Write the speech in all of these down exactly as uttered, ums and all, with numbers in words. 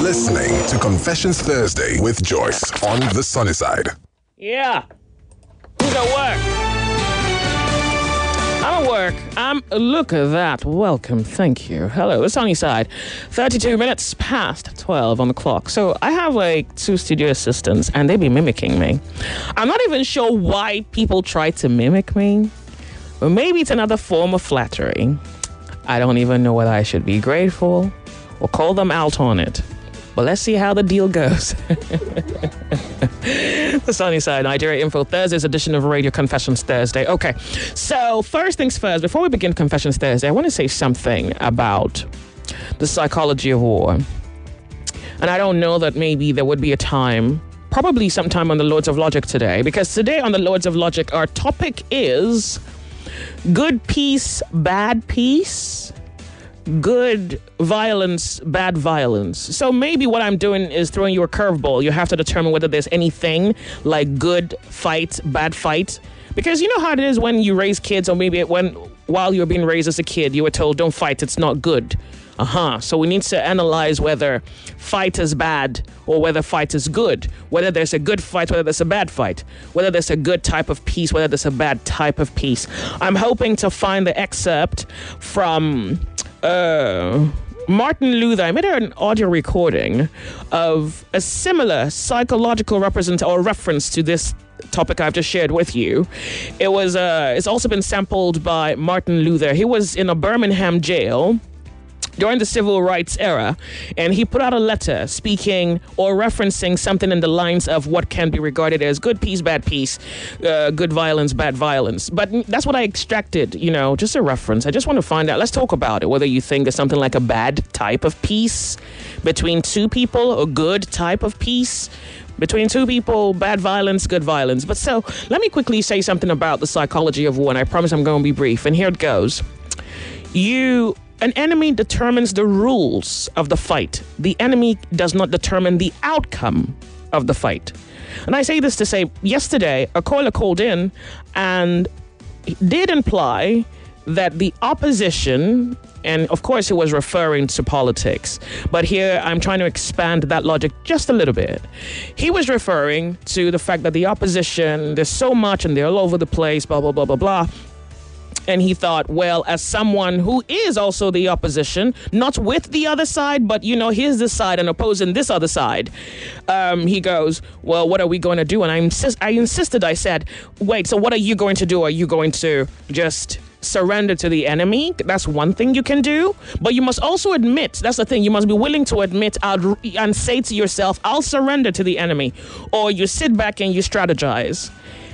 listening to Confessions Thursday with Joyce on the Sunny Side. Yeah. Who's at work? I'm at work. I'm. Look at that. Welcome. Thank you. Hello, the Sunny Side. thirty-two minutes past twelve on the clock. So I have like two studio assistants and they be mimicking me. I'm not even sure why people try to mimic me. But maybe it's another form of flattery. I don't even know whether I should be grateful or call them out on it. But let's see how the deal goes. The Sunny Side, Nigeria Info, Thursday's edition of Radio Confessions Thursday. Okay, so first things first, before we begin Confessions Thursday, I want to say something about the psychology of war. And I don't know that maybe there would be a time, probably sometime on the Lords of Logic today, because today on the Lords of Logic, our topic is good peace, bad peace. Good violence, bad violence. So maybe what I'm doing is throwing you a curveball. You have to determine whether there's anything like good fight, bad fight. Because you know how it is when you raise kids, or maybe when while you're being raised as a kid, you were told, don't fight, it's not good. Uh-huh. So we need to analyze whether fight is bad or whether fight is good. Whether there's a good fight, whether there's a bad fight. Whether there's a good type of peace, whether there's a bad type of peace. I'm hoping to find the excerpt from uh, Martin Luther. I made an audio recording of a similar psychological represent or reference to this topic I've just shared with you. It was uh, it's also been sampled by Martin Luther. He was in a Birmingham jail during the civil rights era, and he put out a letter speaking or referencing something in the lines of what can be regarded as good peace, bad peace, uh, good violence, bad violence. But that's what I extracted, you know, just a reference. I just want to find out, let's talk about it, whether you think there's something like a bad type of peace between two people, a good type of peace between two people, bad violence, good violence. But so, let me quickly say something about the psychology of war, and I promise I'm going to be brief, and here it goes. You... An enemy determines the rules of the fight. The enemy does not determine the outcome of the fight. And I say this to say, yesterday, a caller called in and did imply that the opposition, and of course he was referring to politics, but here I'm trying to expand that logic just a little bit. He was referring to the fact that the opposition, there's so much and they're all over the place, blah, blah, blah, blah, blah. And he thought, well, as someone who is also the opposition, not with the other side, but, you know, here's this side and opposing this other side. Um, he goes, well, what are we going to do? And I, insist- I insisted, I said, wait, so what are you going to do? Are you going to just surrender to the enemy? That's one thing you can do. But you must also admit, that's the thing, you must be willing to admit I'll, and say to yourself, I'll surrender to the enemy. Or you sit back and you strategize.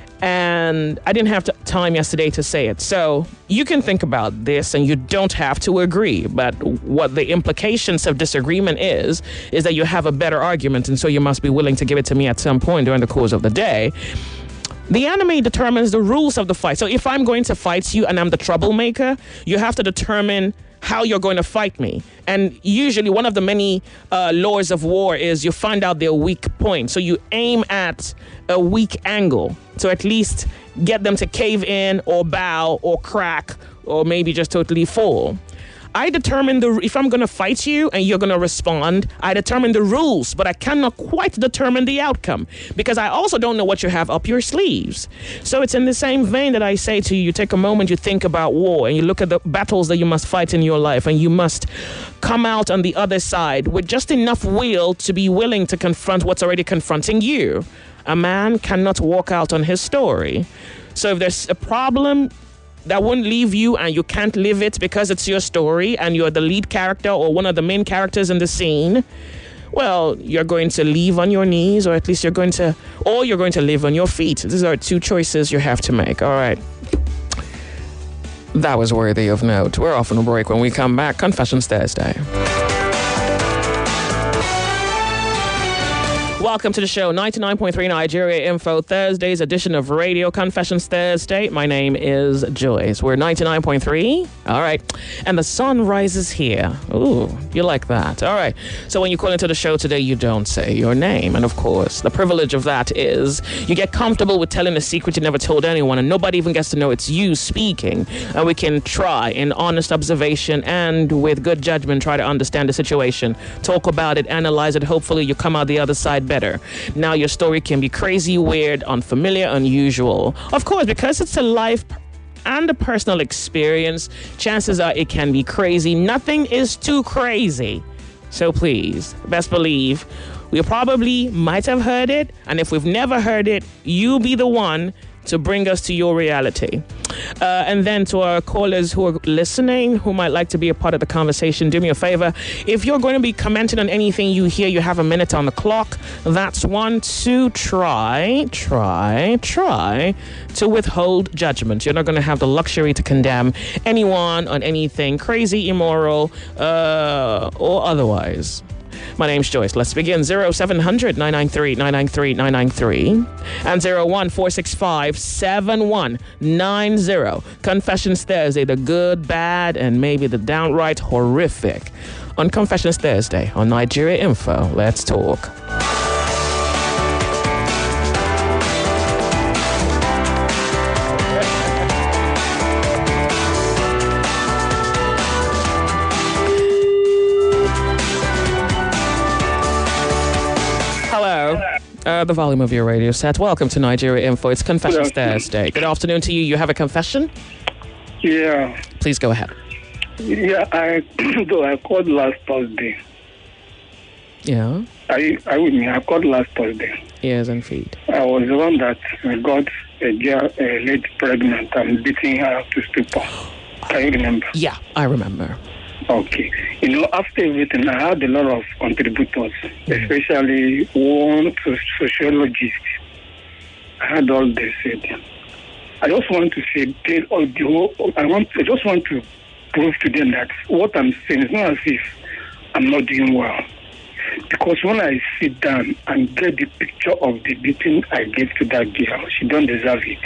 And I didn't have to, time yesterday to say it. So you can think about this and you don't have to agree. But what the implications of disagreement is, is that you have a better argument. And so you must be willing to give it to me at some point during the course of the day. The enemy determines the rules of the fight. So if I'm going to fight you and I'm the troublemaker, you have to determine how you're going to fight me. And usually one of the many uh, laws of war is you find out their weak point. So you aim at a weak angle to at least get them to cave in or bow or crack or maybe just totally fall. I determine the, if I'm going to fight you and you're going to respond, I determine the rules, but I cannot quite determine the outcome because I also don't know what you have up your sleeves. So it's in the same vein that I say to you, you take a moment, you think about war and you look at the battles that you must fight in your life and you must come out on the other side with just enough will to be willing to confront what's already confronting you. A man cannot walk out on his story. So if there's a problem that won't leave you and you can't live it because it's your story and you're the lead character or one of the main characters in the scene, well, you're going to leave on your knees, or at least you're going to, or you're going to live on your feet. These are two choices you have to make. All right. That was worthy of note. We're off on a break. When we come back, Confessions Thursday. Welcome to the show, ninety-nine point three Nigeria Info, Thursday's edition of Radio Confessions Thursday. My name is Joyce. We're ninety-nine point three. All right. And the sun rises here. Ooh, you like that. All right. So when you call into the show today, you don't say your name. And of course, the privilege of that is you get comfortable with telling a secret you never told anyone, and nobody even gets to know it's you speaking. And we can try in honest observation and with good judgment try to understand the situation, talk about it, analyze it. Hopefully you come out the other side better. Now your story can be crazy, weird, unfamiliar, unusual. Of course, because it's a life and a personal experience, chances are it can be crazy. Nothing is too crazy. So please, best believe, we probably might have heard it. And if we've never heard it, you be the one to bring us to your reality. Uh, and then to our callers who are listening, who might like to be a part of the conversation, do me a favor. If you're going to be commenting on anything you hear, you have a minute on the clock. That's one to try, try, try to withhold judgment. You're not going to have the luxury to condemn anyone on anything crazy, immoral, uh, or otherwise. My name's Joyce. Let's begin. zero seven hundred nine nine three nine nine three nine nine three and zero one four six five seven one nine zero. Confessions Thursday, the good, bad, and maybe the downright horrific. On Confessions Thursday on Nigeria Info, let's talk. Uh, the volume of your radio set. Welcome to Nigeria Info. It's Confessions Thursday. Good afternoon to you. You have a confession? Yeah. Please go ahead. Yeah, I though I called last Thursday. Yeah. Are you, are you with me? I called last Thursday. Ears and feet. I was the one that got a girl, a lady pregnant and beating her to stupor. Can you remember? Yeah, I remember. Okay. You know, after everything, I had a lot of contributors, mm-hmm. especially one sociologist. I had all they said. I just want to say, tell all the whole, I want, I just want to prove to them that what I'm saying is not as if I'm not doing well. Because when I sit down and get the picture of the beating I gave to that girl, she don't deserve it.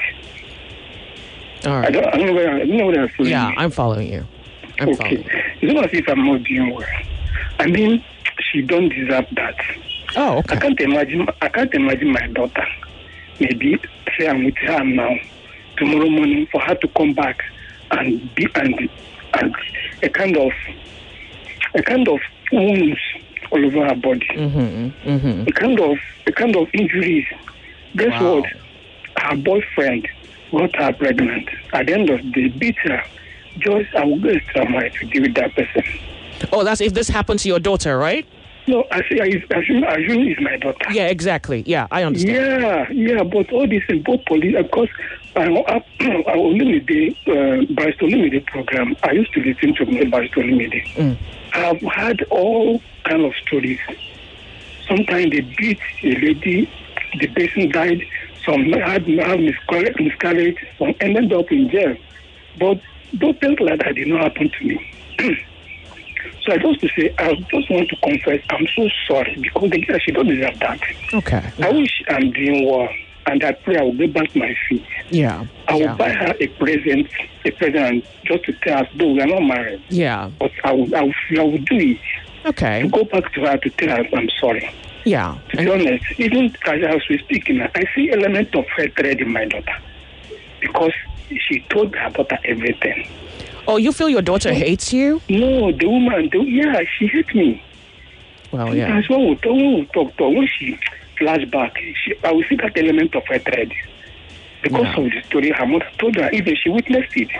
All right. I don't, I don't know where, I don't know where I'm following Yeah, me. I'm following you. I'm okay. following you. It's not as if I'm not doing well. I mean, she don't deserve that. Oh, okay. I can't imagine. I can't imagine my daughter. Maybe say I'm with her now. Tomorrow morning, for her to come back and be and and a kind of a kind of wounds all over her body. Mm-hmm, mm-hmm. A kind of a kind of injuries. Guess Wow. what? Her boyfriend got her pregnant. At the end of the day, beat her. Just I will go extra mile to deal with that person. Oh, that's if this happened to your daughter, right? No, I say I assume, I assume it's my daughter. Yeah, exactly. Yeah, I understand. Yeah, yeah, but all this in both police, because I, I, I only the uh, Barrister Olumide program. I used to listen to Barrister Olumide. Mm. I've had all kind of stories. Sometimes they beat a lady, the person died. Some had have miscarriage, miscarriage, some ended up in jail. But those things like that did not happen to me. So I just to say, I just want to confess, I'm so sorry because the girl, she don't deserve that. Okay. Yeah. I wish I'm doing well, and I pray I will get back to my feet. Yeah. I will yeah. buy her a present, a present just to tell her, though we are not married. Yeah. But I will, I will, I will do it. Okay. To go back to her to tell her I'm sorry. Yeah. To be honest, even as we speak, I see element of hatred in my daughter because she told her daughter everything. Oh, you feel your daughter hates you? No, the woman, the, yeah, she hates me. Well, yeah. That's when we talk, when we talk, talk when she flashback, she, I will see that element of hatred. Because yeah. of the story her mother told her, even she witnessed it.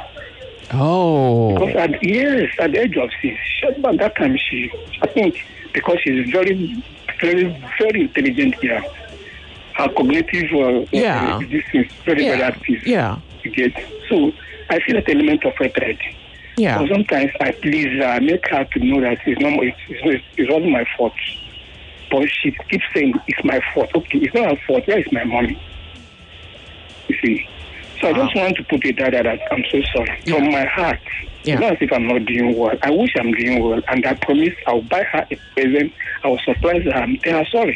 Oh. Because at, yes, at the age of six, she, by that time she, I think, because she's very, very, very intelligent girl. Her cognitive, uh, yeah. uh, this is very, yeah. very active. Yeah. You get? So, I see that element of hatred. Yeah. So sometimes I please uh, make her to know that it's not, it's, it's, it's not my fault. But she keeps saying it's my fault. Okay, it's not her fault. Where is my money? You see? So wow. I just want to put it there that I'm so sorry. Yeah. From my heart, yeah. It's not as if I'm not doing well. I wish I'm doing well. And I promise I'll buy her a present. I will surprise her and tell her sorry.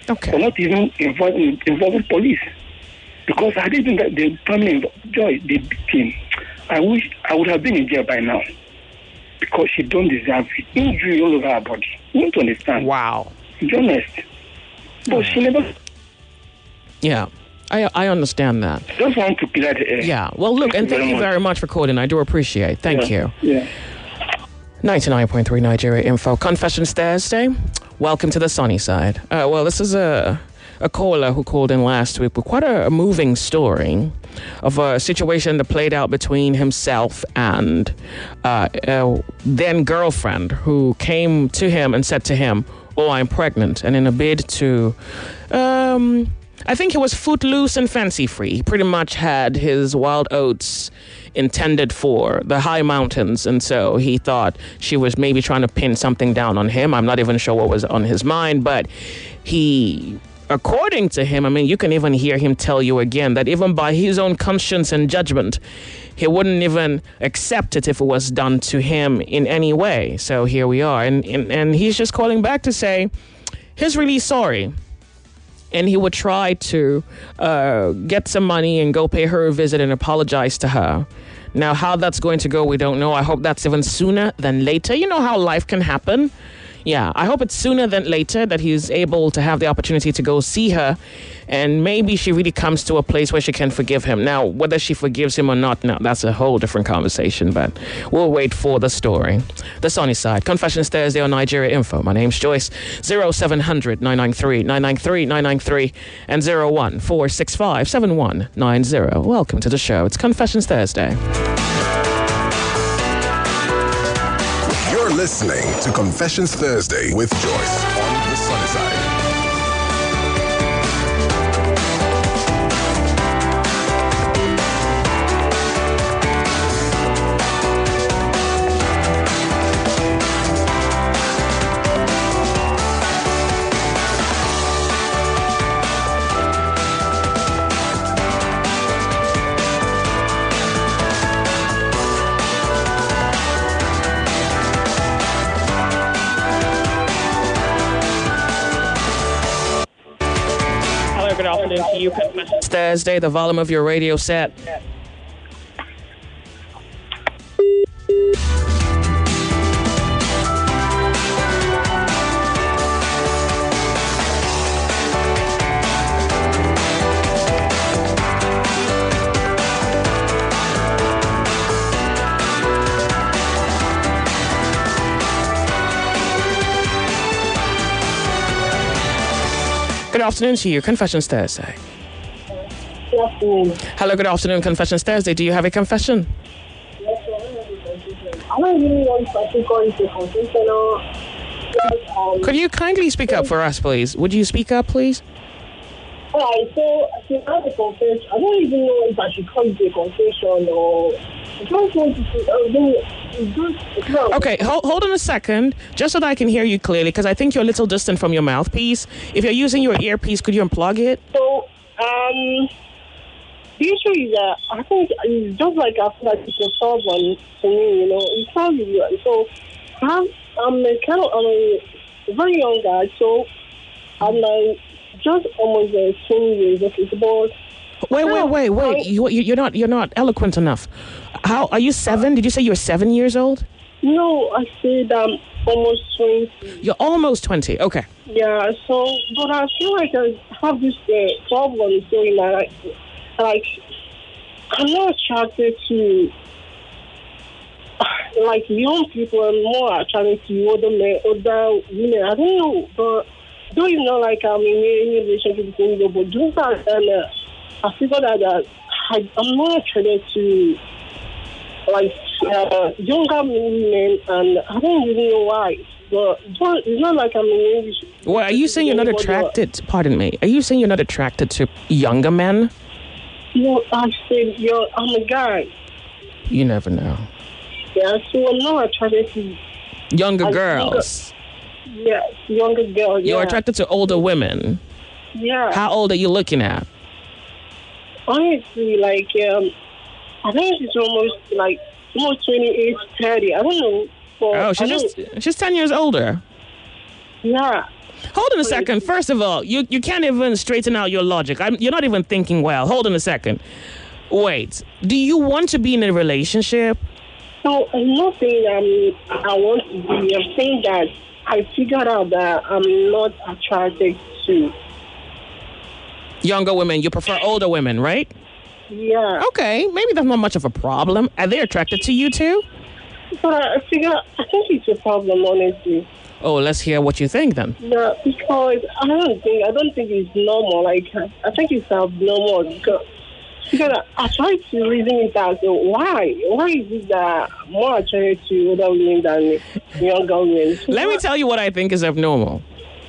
Okay. For not even involving, involving police. Because I didn't that the family Joy, the victim, I wish I would have been in jail by now. Because she don't deserve it. Injury all over her body. You need to understand. Wow. Be honest. But she never... Yeah. I I understand that. Just want to clear the air. Yeah. Well, look, and thank very you much. very much for calling. I do appreciate. Thank Yeah. you. Yeah. ninety-nine point three Nigeria Info. Confessions Thursday. Welcome to the sunny side. Uh, well, this is a a caller who called in last week with quite a, a moving story of a situation that played out between himself and uh, a then girlfriend who came to him and said to him, "Oh, I'm pregnant," and in a bid to um I think he was footloose and fancy free. He pretty much had his wild oats intended for the high mountains. And so he thought she was maybe trying to pin something down on him. I'm not even sure what was on his mind, but he, according to him, I mean, you can even hear him tell you again that even by his own conscience and judgment, he wouldn't even accept it if it was done to him in any way. So here we are. And, and, and he's just calling back to say he's really sorry. And he would try to uh, get some money and go pay her a visit and apologize to her. Now, how that's going to go, we don't know. I hope that's even sooner than later. You know how life can happen. Yeah, I hope it's sooner than later that he's able to have the opportunity to go see her. And maybe she really comes to a place where she can forgive him. Now, whether she forgives him or not, now that's a whole different conversation. But we'll wait for the story. The sunny side. Confessions Thursday on Nigeria Info. My name's Joyce. zero seven hundred nine nine three nine nine three nine nine three and zero one four six five seven one nine zero. Welcome to the show. It's Confessions Thursday. You're listening to Confessions Thursday with Joyce on the sunny side. Good afternoon to you. Confessions Thursday, the volume of your radio set. Good afternoon to you. Confessions Thursday. Good afternoon. Hello, good afternoon. Confessions Thursday. Do you have a confession? Yes, sir, I have a confession. I don't really want to actually call it a confessional. But, um, Could you kindly speak up for us, please? Would you speak up, please? Alright, so I should have a confession. I don't even know if I should call it a confession or. I just want to say, uh, it's just, it's not- Okay, hold, hold on a second, just so that I can hear you clearly, because I think you're a little distant from your mouthpiece. If you're using your earpiece, could you unplug it? So, um, the issue is that I think it's just like I feel like it's a problem to me, you know. It's not really, so I'm, I'm a kind of, I'm a very young guy, so I'm like just almost uh, twenty years of age, but Wait, wait, wait, wait. You, you, you're not, you're not eloquent enough. How are you seven? Did you say you were seven years old? no, I said I'm almost twenty. You're almost twenty. Okay. Yeah, so, but I feel like I have this uh, problem so in my life. Like, I'm not attracted to, like, young people. I'm more attracted to older men, older women. I don't know, but though it's not like I'm in any relationship with anybody, but doing that, and uh, I figured out that I, I'm not attracted to, like, uh, younger men, and I don't really know why. But it's not like I'm in English. Well, are you saying you're not attracted? Pardon me. Are you saying you're not attracted to younger men? No, I said, yo, I'm a guy. You never know. Yeah, so I'm not attracted to, Younger I- girls. yes, younger girls. You're yeah. attracted to older women. Yeah. How old are you looking at? Honestly, like, um, I think it's almost like almost twenty-eight, thirty. I don't know. But Oh, I she's don't- just she's ten years older. Yeah. Hold on a second. First of all, you, you can't even straighten out your logic. I'm, you're not even thinking well. Hold on a second. Wait. Do you want to be in a relationship? So I'm not saying um, I want to be. I'm saying that I figured out that I'm not attracted to younger women. You prefer older women, right? Yeah. Okay. Maybe that's not much of a problem. Are they attracted to you too? But I figure I think it's a problem, honestly. Oh, let's hear what you think then. Yeah, because I don't think I don't think it's normal. Like I think it's abnormal because because I, I try to reason it out. So why? Why is it that I'm more attracted to older women than younger women? Let me tell you what I think is abnormal.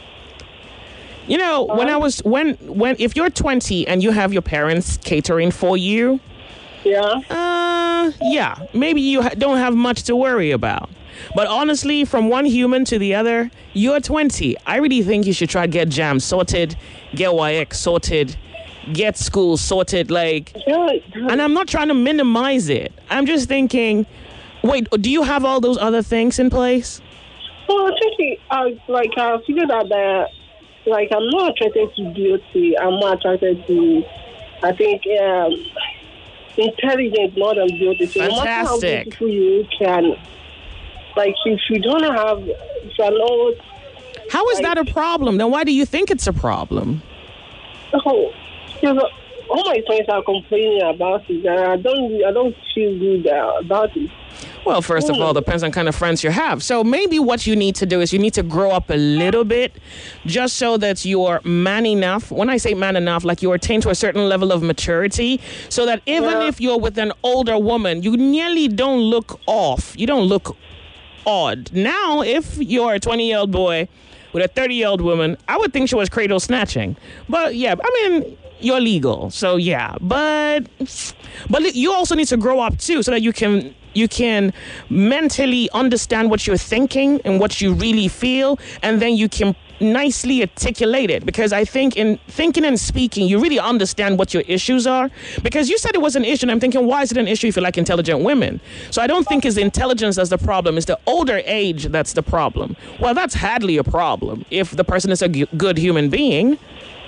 You know, when I was when when if you're twenty and you have your parents catering for you, yeah, uh, yeah, maybe you ha- don't have much to worry about. But honestly, from one human to the other, you're twenty. I really think you should try to get jam sorted, get Y X sorted, get school sorted. Like, yeah, and I'm not trying to minimize it. I'm just thinking, wait, do you have all those other things in place? Well, I think I like I figured out that like I'm not attracted to beauty. I'm more attracted to, I think, um, intelligence more than beauty. So no matter how Fantastic. beautiful you can. Like, if you don't have, if you're not... How is like, that a problem? Then why do you think it's a problem? Oh, because all my friends are complaining about it, and I don't, I don't feel good uh, about it. Well, first of all, depends on kind of friends you have. So maybe what you need to do is you need to grow up a little bit just so that you're man enough. When I say man enough, like you attain to a certain level of maturity so that even Yeah. if you're with an older woman, you nearly don't look off. You don't look odd. Now, if you're a twenty-year-old boy with a thirty-year-old woman, I would think she was cradle snatching. But yeah, I mean, you're legal, so yeah. But but you also need to grow up too, so that you can you can mentally understand what you're thinking and what you really feel, and then you can nicely articulate it. Because I think in thinking and speaking, you really understand what your issues are. Because you said it was an issue, and I'm thinking, why is it an issue if you like intelligent women? So I don't think it's the intelligence that's the problem. It's the older age that's the problem. Well, that's hardly a problem if the person is a g- good human being.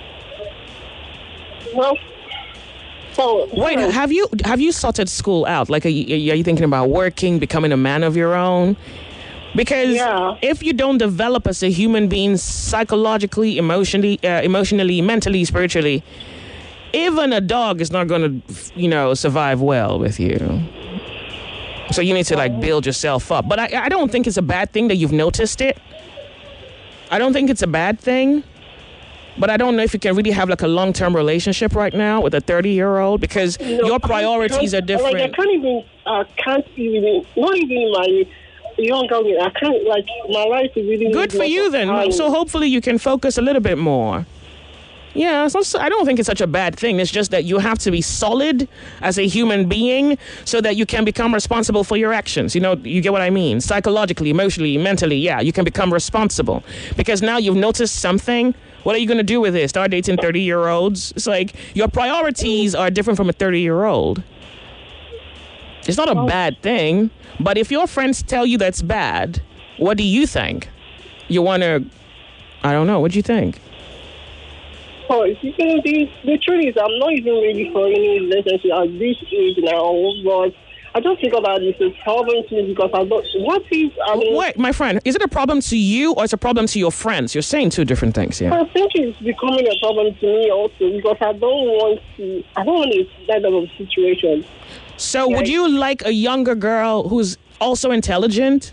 Well, so... Wait, have you have you sorted school out? Like, are you, are you thinking about working, becoming a man of your own? Because Yeah. if you don't develop as a human being psychologically, emotionally, uh, emotionally, mentally, spiritually, even a dog is not going to, you know, survive well with you. So you need to like build yourself up. But I, I don't think it's a bad thing that you've noticed it. I don't think it's a bad thing. But I don't know if you can really have like a long-term relationship right now with a thirty-year-old because No, your I priorities are can't- different. Like, I can't even, I can't even, not even my younger women, I can't, like, my life is really... Good for you then. So hopefully you can focus a little bit more. Yeah, it's not, I don't think it's such a bad thing. It's just that you have to be solid as a human being so that you can become responsible for your actions. You know, you get what I mean? Psychologically, emotionally, mentally, yeah, you can become responsible. Because now you've noticed something. What are you going to do with it? Start dating thirty-year-olds? It's like your priorities are different from a thirty-year-old. It's not a bad thing. But if your friends tell you that's bad, what do you think? You want to, I don't know, what do you think? Oh, you know, the, the truth is, I'm not even ready for any relationship at this age now, but I don't think about this as a problem to me because I don't, what if, I mean... Wait, my friend, is it a problem to you or it's a problem to your friends? You're saying two different things here. I think it's becoming a problem to me also because I don't want to, I don't want that type of situation. So would you like a younger girl who's also intelligent?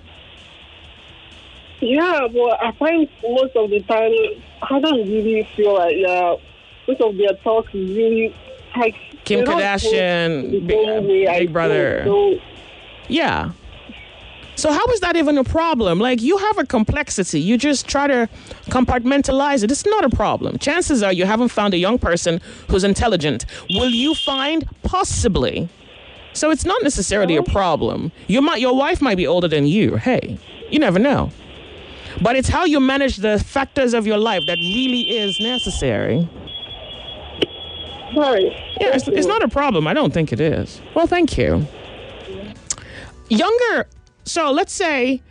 Yeah, but I find most of the time, I don't really feel like, yeah, most of their talk is really like... Kim they don't Kardashian, think the Big, same way I Big Brother. think, so- Yeah. So how is that even a problem? Like, you have a complexity. You just try to compartmentalize it. It's not a problem. Chances are you haven't found a young person who's intelligent. Will you find? Possibly. So it's not necessarily a problem. You might, your wife might be older than you. Hey, you never know. But it's how you manage the factors of your life that really is necessary. Right. Yeah, it's, it's not a problem. I don't think it is. Well, thank you. Younger, so let's say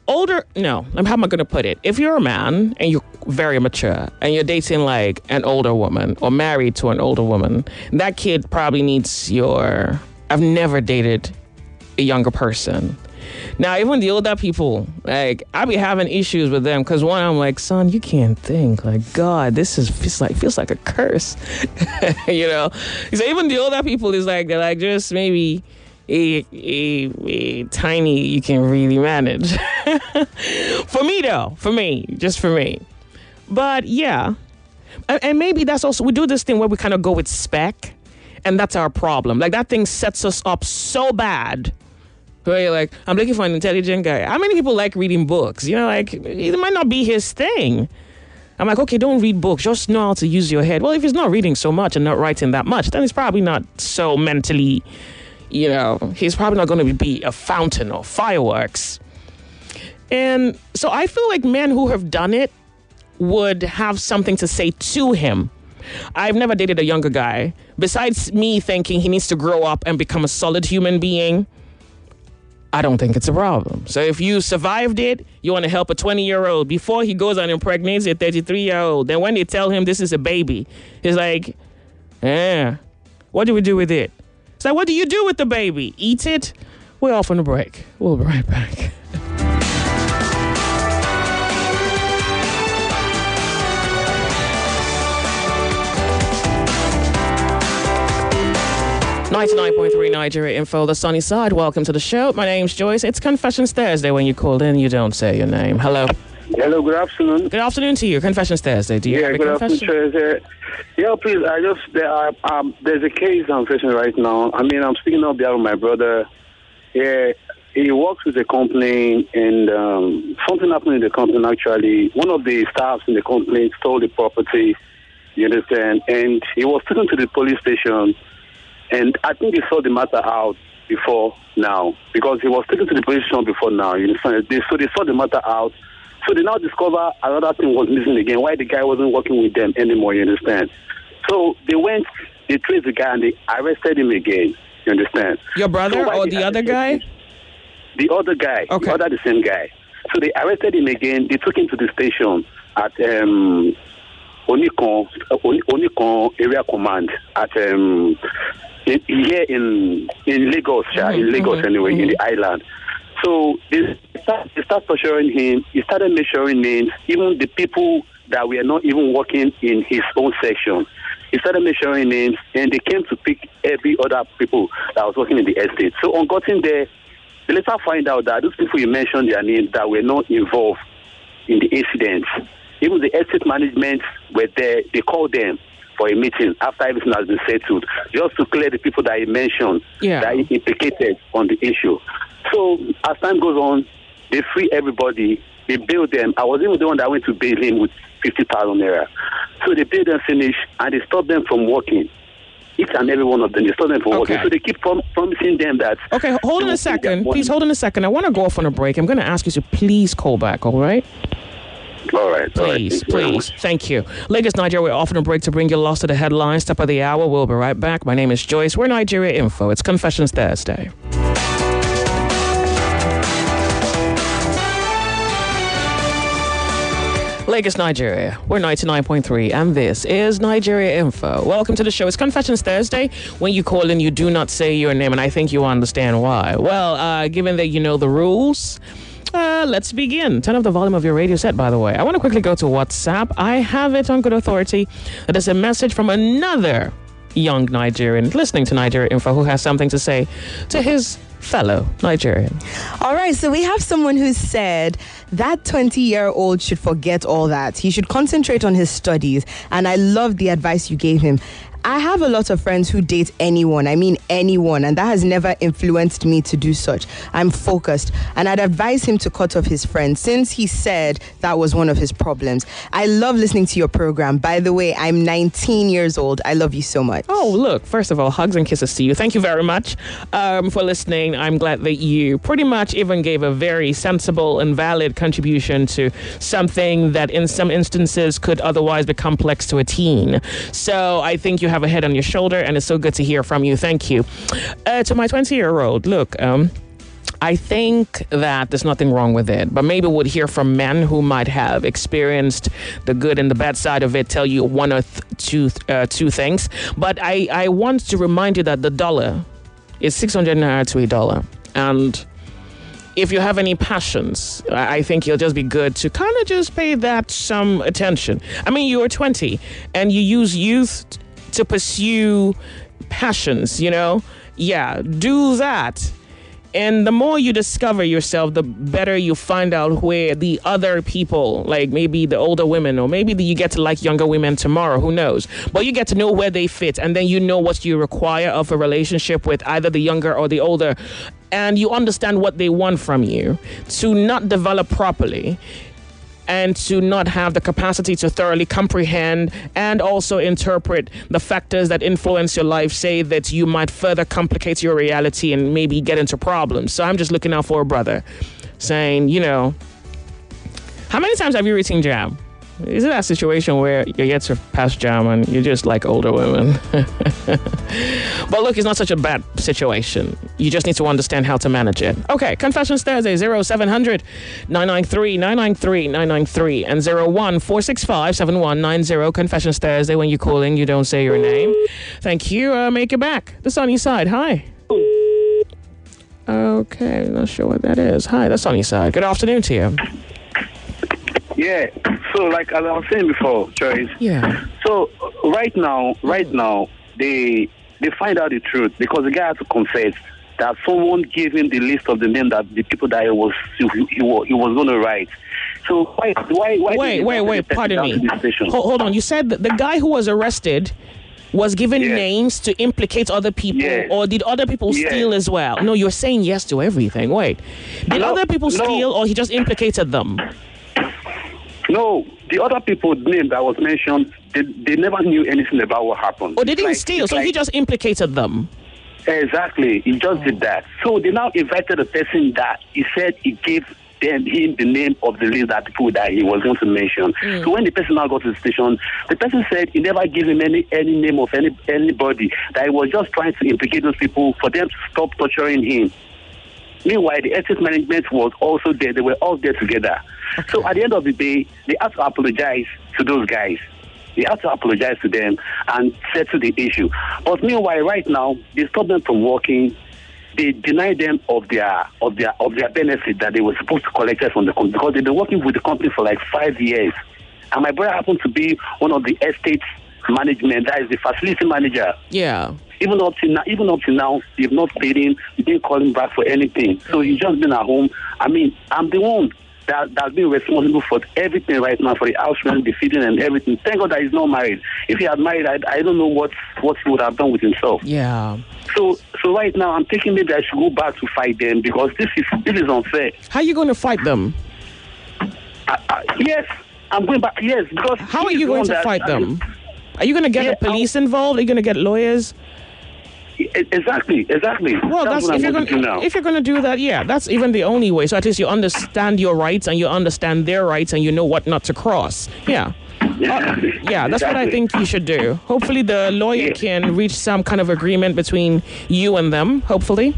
older, no, how am I going to put it? If you're a man and you're very mature and you're dating like an older woman or married to an older woman, that kid probably needs your, I've never dated a younger person. Now, even the older people, like, I be having issues with them because one, I'm like, son, you can't think. Like, God, this is feels like feels like a curse, you know. So even the older people is like, they're like just maybe a a, a tiny you can really manage. For me though, for me, just for me. But yeah, and, and maybe that's also we do this thing where we kind of go with spec, and that's our problem. Like that thing sets us up so bad. Where you're like, I'm looking for an intelligent guy. How many people like reading books? You know, like, it might not be his thing. I'm like, okay, don't read books. Just know how to use your head. Well, if he's not reading so much and not writing that much, then he's probably not so mentally, you know, he's probably not going to be a fountain or fireworks. And so I feel like men who have done it would have something to say to him. I've never dated a younger guy. Besides me thinking he needs to grow up and become a solid human being, I don't think it's a problem. So if you survived it, you want to help a twenty-year-old before he goes and impregnates a thirty-three-year-old. Then when they tell him this is a baby, he's like, eh, what do we do with it? It's like, what do you do with the baby? Eat it? We're off on a break. We'll be right back. ninety-nine point three Nigeria Info, the sunny side. Welcome to the show. My name's Joyce. It's Confessions Thursday. When you called in, you don't say your name. Hello. Hello, good afternoon. Good afternoon to you. Confessions Thursday. Do you yeah, have a good confession? afternoon, Thursday. Yeah, please, I just, there are, um, there's a case I'm facing right now. I mean, I'm speaking on behalf of my brother. Yeah, he works with a company, and um, something happened in the company, actually. One of the staffs in the company stole the property, you understand, and he was taken to the police station. And I think they sorted the matter out before now, because he was taken to the police station before now. You understand? They, so they sorted the matter out. So they now discover another thing was missing again, why the guy wasn't working with them anymore, you understand? So they went, they traced the guy, and they arrested him again, you understand? Your brother so or the other guy? Him? The other guy, okay. the other, the same guy. So they arrested him again. They took him to the station at um, Onikon, Onikon Area Command at... Um, In, here in in Lagos, mm-hmm, in Lagos mm-hmm, anyway, mm-hmm. in the island. So they start, they start torturing him. He started measuring names, even the people that were not even working in his own section. He started measuring names, and they came to pick every other people that was working in the estate. So on getting there, they later find out that those people you mentioned their names that were not involved in the incident, even the estate management were there. They called them for a meeting after everything has been settled, just to clear the people that he mentioned yeah. that he implicated on the issue. So as time goes on, they free everybody, they bail them. I was even the one that went to bail him with fifty thousand naira. So they bail them finish, and they stop them from working. Each and every one of them, they stop them from okay. working. So they keep prom- promising them that... Okay, hold on a second. Please hold on a second. I want to go off on a break. I'm going to ask you to please call back, all right? All right. Please, all right. please. Thank you. Lagos, Nigeria, we're off on a break to bring you lost to the headlines. Top of the hour. We'll be right back. My name is Joyce. We're Nigeria Info. It's Confessions Thursday. Lagos, Nigeria. We're ninety-nine point three, and this is Nigeria Info. Welcome to the show. It's Confessions Thursday. When you call in, you do not say your name, and I think you understand why. Well, uh, given that you know the rules... Uh, let's begin. Turn up the volume of your radio set, by the way. I want to quickly go to WhatsApp. I have it on good authority. That is a message from another young Nigerian listening to Nigeria Info who has something to say to his fellow Nigerian. All right, so we have someone who said that twenty-year-old should forget all that. He should concentrate on his studies, and I love the advice you gave him. I have a lot of friends who date anyone, I mean anyone, and that has never influenced me to do such. I'm focused, and I'd advise him to cut off his friends since he said that was one of his problems. I love listening to your program. By the way, I'm nineteen years old. I love you so much. Oh, look, first of all, hugs and kisses to you. Thank you very much um, for listening. I'm glad that you pretty much even gave a very sensible and valid contribution to something that in some instances could otherwise be complex to a teen. So I think you have a head on your shoulder, and it's so good to hear from you. Thank you. Uh, to my twenty-year-old, look, um, I think that there's nothing wrong with it, but maybe we'll hear from men who might have experienced the good and the bad side of it, tell you one or th- two uh, two things. But I, I want to remind you that the dollar is six hundred naira to a dollar. And if you have any passions, I think you'll just be good to kind of just pay that some attention. I mean, you're twenty and you use youth to pursue passions, you know? Yeah, do that. And the more you discover yourself, the better you find out where the other people, like maybe the older women, or maybe the, you get to like younger women tomorrow, who knows? But you get to know where they fit, and then you know what you require of a relationship with either the younger or the older, and you understand what they want from you to not develop properly and to not have the capacity to thoroughly comprehend and also interpret the factors that influence your life, say that you might further complicate your reality and maybe get into problems. So I'm just looking out for a brother saying, you know, how many times have you written jam? Is it that situation where you get to pass jam and you're just like older women? But look, it's not such a bad situation. You just need to understand how to manage it. Okay, Confessions Thursday, zero seven hundred nine nine three nine nine three nine nine three and zero one four six five seven one nine zero. Confessions Thursday. When you call in, you don't say your name. Thank you. Uh, make it back. The sunny side. Hi. Okay, not sure what that is. Hi, the sunny side. Good afternoon to you. Yeah. So, like as I was saying before, Joyce. Yeah. So right now, right now, they they find out the truth because the guy had to confess that someone gave him the list of the names that the people that he was he, he, was, he was going to write. So why why why? Wait, wait, wait. Pardon me. Hold, hold on. You said that the guy who was arrested was given yes. names to implicate other people, yes. or did other people yes. steal as well? No, you're saying yes to everything. Wait, did no, other people no. steal, or he just implicated them? No, the other people's name that was mentioned, they, they never knew anything about what happened. Oh, they didn't like, steal, so like, he just implicated them. Exactly, he just oh. did that. So they now invited the person that he said he gave them him the name of the list that people that he was going to mention. Mm. So when the person now got to the station, the person said he never gave him any any name of any anybody. That he was just trying to implicate those people for them to stop torturing him. Meanwhile, the ethics management was also there. They were all there together. Okay. So at the end of the day, they had to apologize to those guys. They had to apologize to them and settle the issue. But meanwhile, right now, they stopped them from working. They denied them of their of their of their benefit that they were supposed to collect from the company because they've been working with the company for like five years. And my brother happened to be one of the estate management, that is the facility manager. Yeah. Even up to now, even up to now, they've not paid him. They didn't call him back for anything. So he's just been at home. I mean, I'm the one that that's been responsible for everything right now, for the house rent, the feeding, and everything. Thank God that he's not married. If he had married, I, I don't know what what he would have done with himself. Yeah. So so right now, I'm thinking maybe I should go back to fight them because this is this is unfair. How are you going to fight them? I, I, yes, I'm going back. Yes, because how are you going to that, fight I them? mean, are you going to get yeah, the police I'll, involved? Are you going to get lawyers? Exactly, exactly. Well, that's, that's if, you're gonna, if you're going to do that, yeah, that's even the only way. So at least you understand your rights and you understand their rights and you know what not to cross. Yeah. Yeah, uh, yeah, that's exactly. what I think you should do. Hopefully the lawyer yeah. can reach some kind of agreement between you and them, hopefully.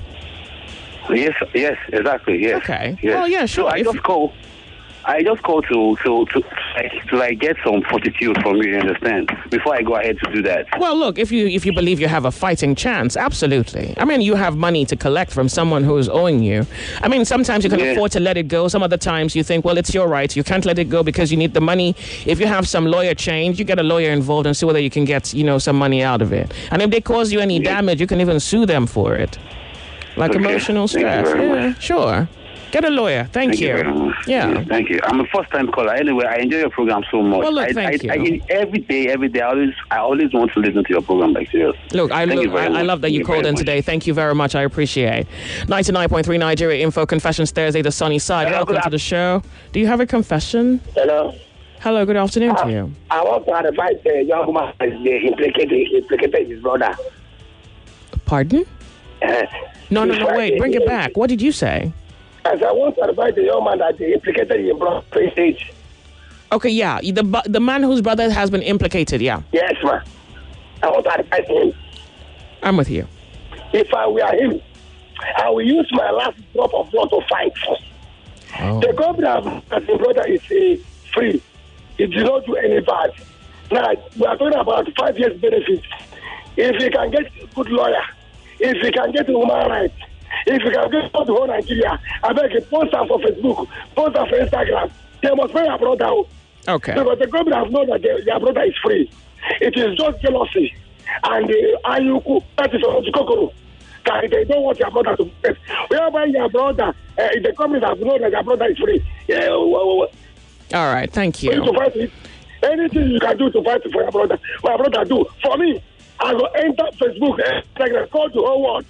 Yes, yes, exactly, yes. Okay. Yes. Well, yeah, sure. So I if just call. I just call to to to like, to like get some fortitude from you, you understand? Before I go ahead to do that. Well, look, if you if you believe you have a fighting chance, absolutely. I mean, you have money to collect from someone who is owing you. I mean, sometimes you can yeah. afford to let it go. Some other times you think, well, it's your right. You can't let it go because you need the money. If you have some lawyer change, you get a lawyer involved and see whether you can get, you know, some money out of it. And if they cause you any yeah. damage, you can even sue them for it. Like okay. emotional stress. Yeah, much. Sure. Get a lawyer. Thank, thank you. you very much. Yeah. yeah. Thank you. I'm a first-time caller. Anyway, I enjoy your program so much. Well, look, I, thank I, you. I, every day, every day, I always, I always want to listen to your program. Like serious. Look, I, look, I, I love that you, you called in much. today. Thank you very much. I appreciate. ninety-nine point three Nigeria Info Confessions Thursday, the sunny side. Hello, welcome to the show. Do you have a confession? Hello. Hello. Good afternoon uh, to you. I want to advise the young man that implicated, implicated his brother. Pardon? Uh, no, no, no. Wait. Bring it back. What did you say? As I want to advise the young man that they implicated his brother stage. Okay, yeah. The the man whose brother has been implicated, yeah. Yes, man. I want to advise him. I'm with you. If I were him, I will use my last drop of blood to fight. Oh. The government as a brother is uh, free. It did not do any bad. Now, we are talking about five years benefits. If you can get a good lawyer, if you can get a human rights, if you can get for the whole Nigeria, I beg you, post them for Facebook, post them for Instagram. They must pay your brother out. Okay. Because the government has known that their, their brother is free. It is just jealousy. And the uh, Ayuku, that is a kokoro. They don't want your brother to get. Wherever your brother, uh, the government has known that your brother is free. Yeah, well, well, well. All right, thank you. To fight it. Anything you can do to fight for your brother, my brother do. For me, I will enter Facebook, Instagram, call to whole world.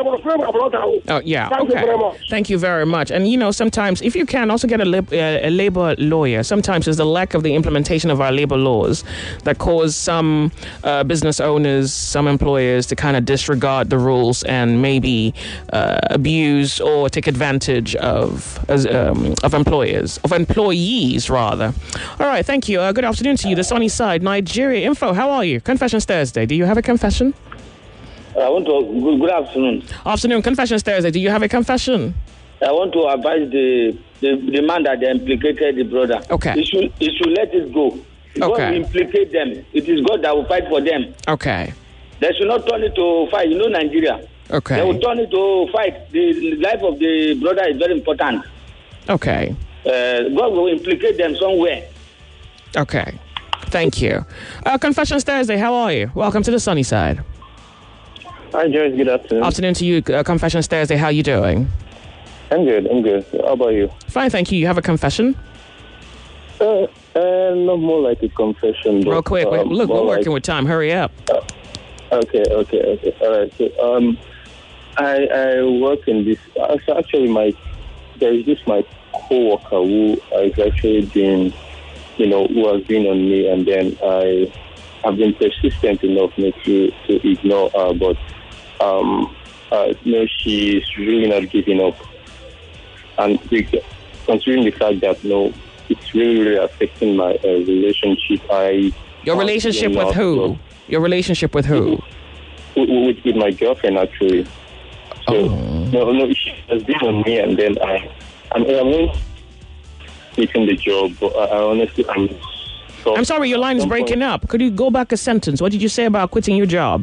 Oh, yeah. Thank okay. you very much. Thank you very much. And, you know, sometimes, if you can, also get a, lab, uh, a labor lawyer. Sometimes it's the lack of the implementation of our labor laws that cause some uh, business owners, some employers to kind of disregard the rules and maybe uh, abuse or take advantage of as, um, of employers, of employees, rather. All right, thank you. Uh, good afternoon to you. The sunny side, Nigeria Info. How are you? Confessions Thursday. Do you have a confession? I want to, good, good afternoon. Afternoon, Confessions Thursday. Do you have a confession? I want to advise the the, the man that they implicated the brother. Okay. He should, he should let it go. God Okay. will implicate them. It is God that will fight for them. Okay. They should not turn it to fight. You know Nigeria. Okay. They will turn it to fight. The life of the brother is very important. Okay. Uh, God will implicate them somewhere. Okay. Thank you. Uh, Confessions Thursday, how are you? Welcome to the sunny side. Hi, Joyce. Good afternoon. Afternoon to you. Uh, Confessions Thursday, how you doing? I'm good. I'm good. How about you? Fine, thank you. You have a confession? Uh, uh not more like a confession. But, Real quick. um, Look, we're more working like, with time. Hurry up. Uh, okay, okay, okay. All right. So, um, I I work in this. Uh, so actually, my there is this my coworker who is actually been, you know, who has been on me, and then I have been persistent enough me to to ignore her, but um, uh, you know, she's really not giving up, and we, considering the fact that you know, it's really really affecting my uh, relationship. I Your relationship with who? Your relationship with who? With, with, with my girlfriend, actually. So, Oh. no, no, she has been on me, and then I, I'm, I'm quitting the job, but I, I honestly, I'm. So I'm sorry, your line is breaking up. Could you go back a sentence? What did you say about quitting your job?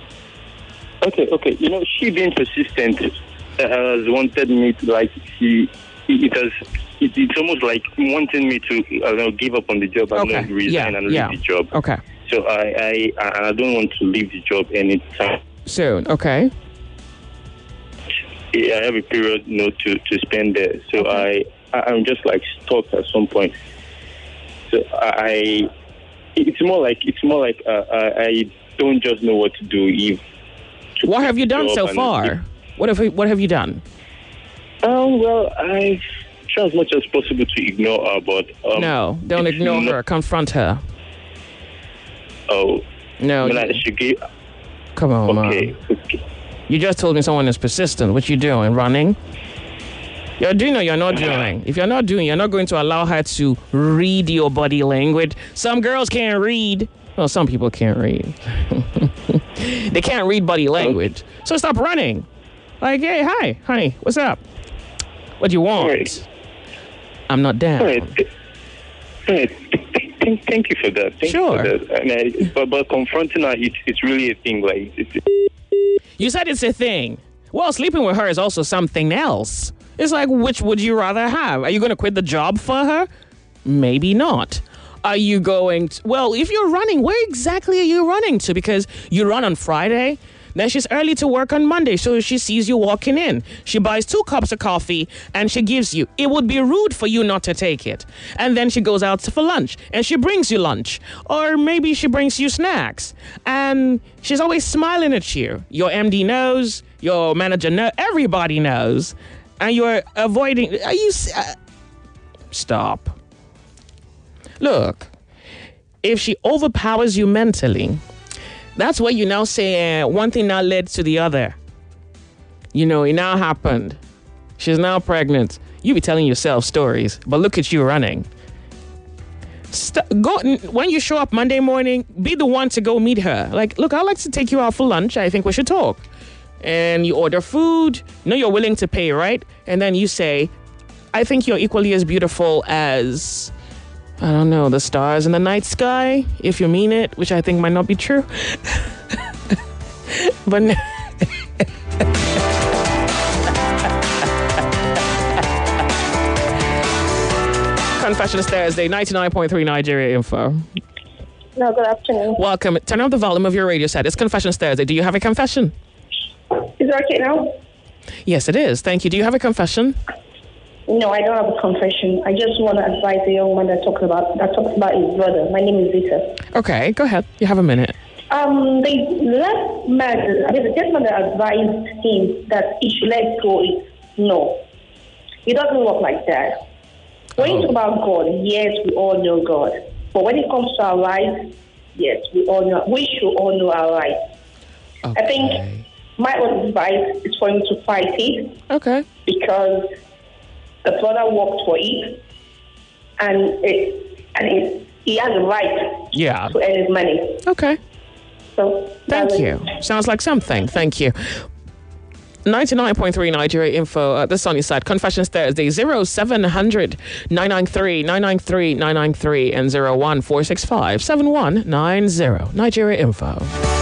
Okay, okay. You know, she being persistent uh, has wanted me to, like, she, it has, it, it's almost like wanting me to, I don't know, give up on the job and Okay. not resign Yeah, and yeah. leave the job. Okay. So I, I, I don't want to leave the job anytime. Soon, okay. I have a period, you know, to, to spend there. So okay. I, I, I'm just like stuck at some point. So I, it's more like, it's more like uh, I, I don't just know what to do. If to What have you done so and far? if, What have you, what have you done? Um, well, I try as much as possible to ignore her, but um, No, don't it's ignore not- her. Confront her. Oh, No. I mean, you- like, she gave. Come on, Okay, man. okay. You just told me someone is persistent. What you doing? Running? You're doing or you're not doing? If you're not doing, you're not going to allow her to read your body language. Some girls can't read. Well, some people can't read. They can't read body language. So stop running. Like, hey, hi, honey, what's up? What do you want? Right. I'm not down. All right. th- all right. Th- Thank, thank you for that. Thank Sure. You for that. And I, but, but confronting her, it's, it's really a thing. Like, it's, You said it's a thing. Well, sleeping with her is also something else. It's like, which would you rather have? Are you going to quit the job for her? Maybe not. Are you going to, well, if you're running, where exactly are you running to? Because you run on Friday, then she's early to work on Monday, so she sees you walking in. She buys two cups of coffee and she gives you. It would be rude for you not to take it. And then she goes out for lunch and she brings you lunch. Or maybe she brings you snacks. And she's always smiling at you. Your M D knows, your manager knows, everybody knows. And you're avoiding, are you, uh, stop. Look, if she overpowers you mentally, that's where you now say uh, one thing now led to the other. You know, it now happened. She's now pregnant. You be telling yourself stories, but look at you running. St- go when you show up Monday morning, be the one to go meet her. Like, look, I'd like to take you out for lunch. I think we should talk. and you order food. You know you're willing to pay, right? And then you say, I think you're equally as beautiful as, I don't know, the stars in the night sky, if you mean it, which I think might not be true. But no. Confessions Thursday, ninety-nine point three Nigeria Info. No, good afternoon. Welcome. Turn up the volume of your radio set. It's Confessions Thursday. Do you have a confession? Is it okay now? Yes, it is. Thank you. Do you have a confession? No, I don't have a confession. I just want to advise the young man that talks about that talks about his brother. My name is Zita. Okay, go ahead. You have a minute. Um, the last man, I mean, the gentleman that advised him that he should let go is no. It doesn't work like that. When you talk about God, yes, we all know God. But when it comes to our lives, yes, we all know. We should all know our rights. Okay. I think my own advice is for him to fight it. Okay. Because the brother worked for it, and it, and it, he has a right yeah. to earn his money. Okay. So thank you. Sounds like something. Thank you. ninety-nine point three Nigeria Info. Uh, this on your side. Confessions Thursday. zero seven hundred nine nine three nine nine three nine nine three and zero one four six five seven one nine zero. Nigeria Info.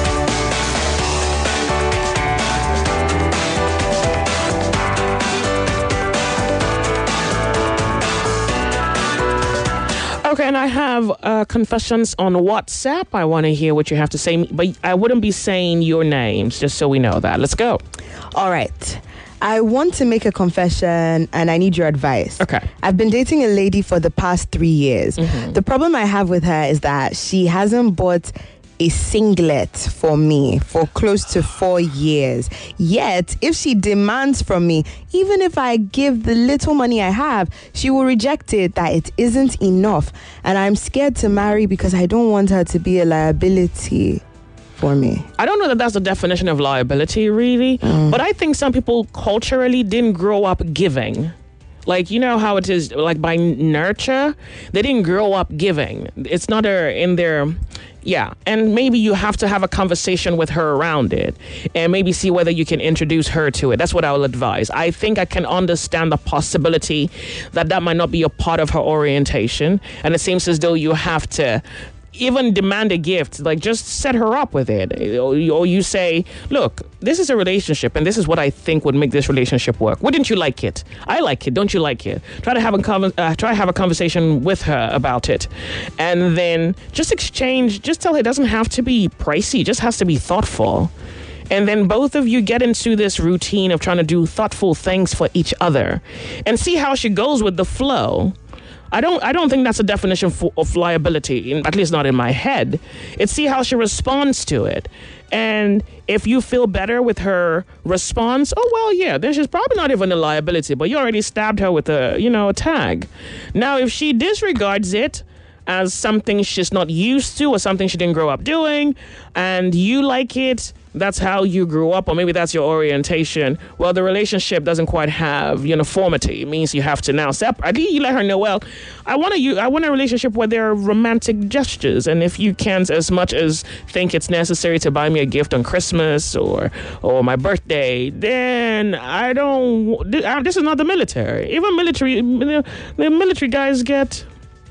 Okay, and I have uh, confessions on WhatsApp. I want to hear what you have to say, but I wouldn't be saying your names, just so we know that. Let's go. All right. I want to make a confession and I need your advice. Okay. I've been dating a lady for the past three years. Mm-hmm. The problem I have with her is that she hasn't bought a singlet for me for close to four years. Yet, if she demands from me, even if I give the little money I have, she will reject it, that it isn't enough. And I'm scared to marry because I don't want her to be a liability for me. I don't know that that's the definition of liability, really. Mm. But I think some people culturally didn't grow up giving. Like, you know how it is, like by nurture, they didn't grow up giving. It's not a, in their, yeah. And maybe you have to have a conversation with her around it and maybe see whether you can introduce her to it. That's what I will advise. I think I can understand the possibility that that might not be a part of her orientation. And it seems as though you have to even demand a gift, like just set her up with it. Or you say, look, this is a relationship and this is what I think would make this relationship work. Wouldn't you like it? I like it. Don't you like it? Try to have a con- uh, try to have a conversation with her about it. And then just exchange, just tell her it doesn't have to be pricey, it just has to be thoughtful. And then both of you get into this routine of trying to do thoughtful things for each other and see how she goes with the flow. I don't I don't think that's a definition for, of liability, at least not in my head. It's see how she responds to it. And if you feel better with her response, oh, well, yeah, this is probably not even a liability, but you already stabbed her with a, you know, a tag. Now, if she disregards it as something she's not used to or something she didn't grow up doing, and you like it, that's how you grew up, or maybe that's your orientation, well, the relationship doesn't quite have uniformity. It means you have to now separate. You let her know, well, I want a, I want a relationship where there are romantic gestures, and if you can't as much as think it's necessary to buy me a gift on Christmas or or my birthday, then I don't, this is not the military. Even military, the military guys get,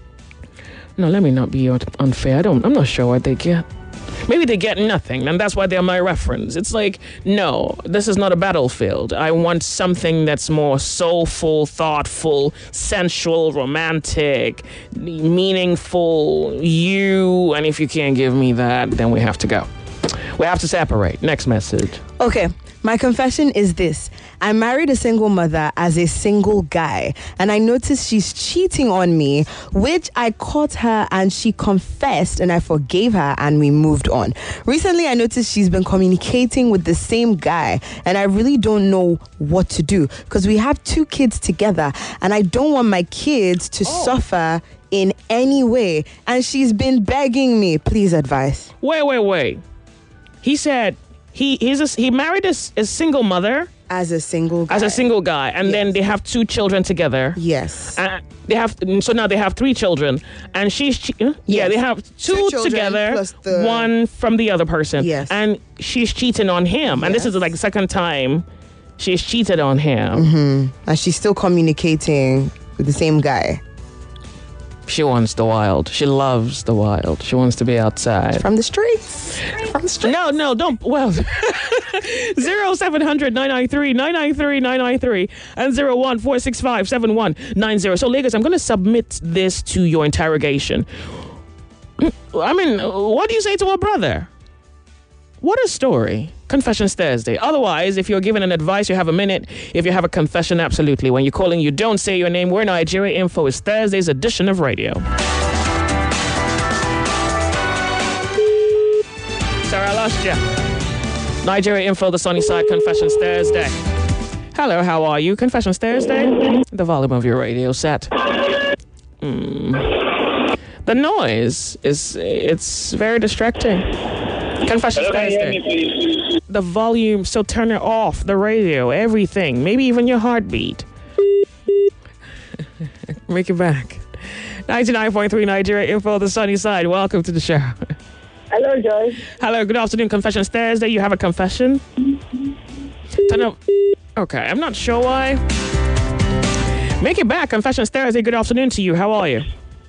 no, let me not be unfair. I don't, I'm not sure what they get. Maybe they get nothing, and that's why they're my reference. It's like, no, this is not a battlefield. I want something that's more soulful, thoughtful, sensual, romantic, meaningful, you. And if you can't give me that, then we have to go. We have to separate. Next message. Okay. My confession is this. I married a single mother as a single guy, and I noticed she's cheating on me, which I caught her and she confessed, and I forgave her and we moved on. Recently, I noticed she's been communicating with the same guy, and I really don't know what to do because we have two kids together, and I don't want my kids to oh. suffer in any way. And she's been begging me, please advise. Wait, wait, wait. He said... He he's a, he married a, a single mother. As a single guy. As a single guy. And Yes. then they have two children together. Yes. Uh, they have so now they have three children, and she's che- yeah Yes. they have two, Two children together, plus the- one from the other person. Yes. And she's cheating on him, and this is Yes. like the second time she's cheated on him. Mm-hmm. And she's still communicating with the same guy. She wants the wild. She loves the wild. She wants to be outside. From the streets. From the streets. No, no, don't. Well, zero seven hundred nine nine three nine nine three nine nine three and zero one four six five seven one nine zero. So, Lagos, I'm going to submit this to your interrogation. I mean, what do you say to a brother? What a story. Confessions Thursday. Otherwise, if you're given an advice, you have a minute. If you have a confession, absolutely. When you're calling, you don't say your name. We're Nigeria Info. It's Thursday's edition of radio. Sorry, I lost you. Nigeria Info, the sunny side, Confessions Thursday. Hello, how are you? Confessions Thursday. The volume of your radio set. Mm. The noise is, it's very distracting. Confessions Hello, can you hear Thursday. me, please? The volume, so turn it off, the radio, everything, maybe even your heartbeat. Make it back. ninety-nine point three Nigeria Info, the sunny side. Welcome to the show. Hello, Joyce. Hello, good afternoon. Confessions Thursday. You have a confession? Turn up. Okay, I'm not sure why. Make it back. Confessions Thursday. Good afternoon to you. How are you?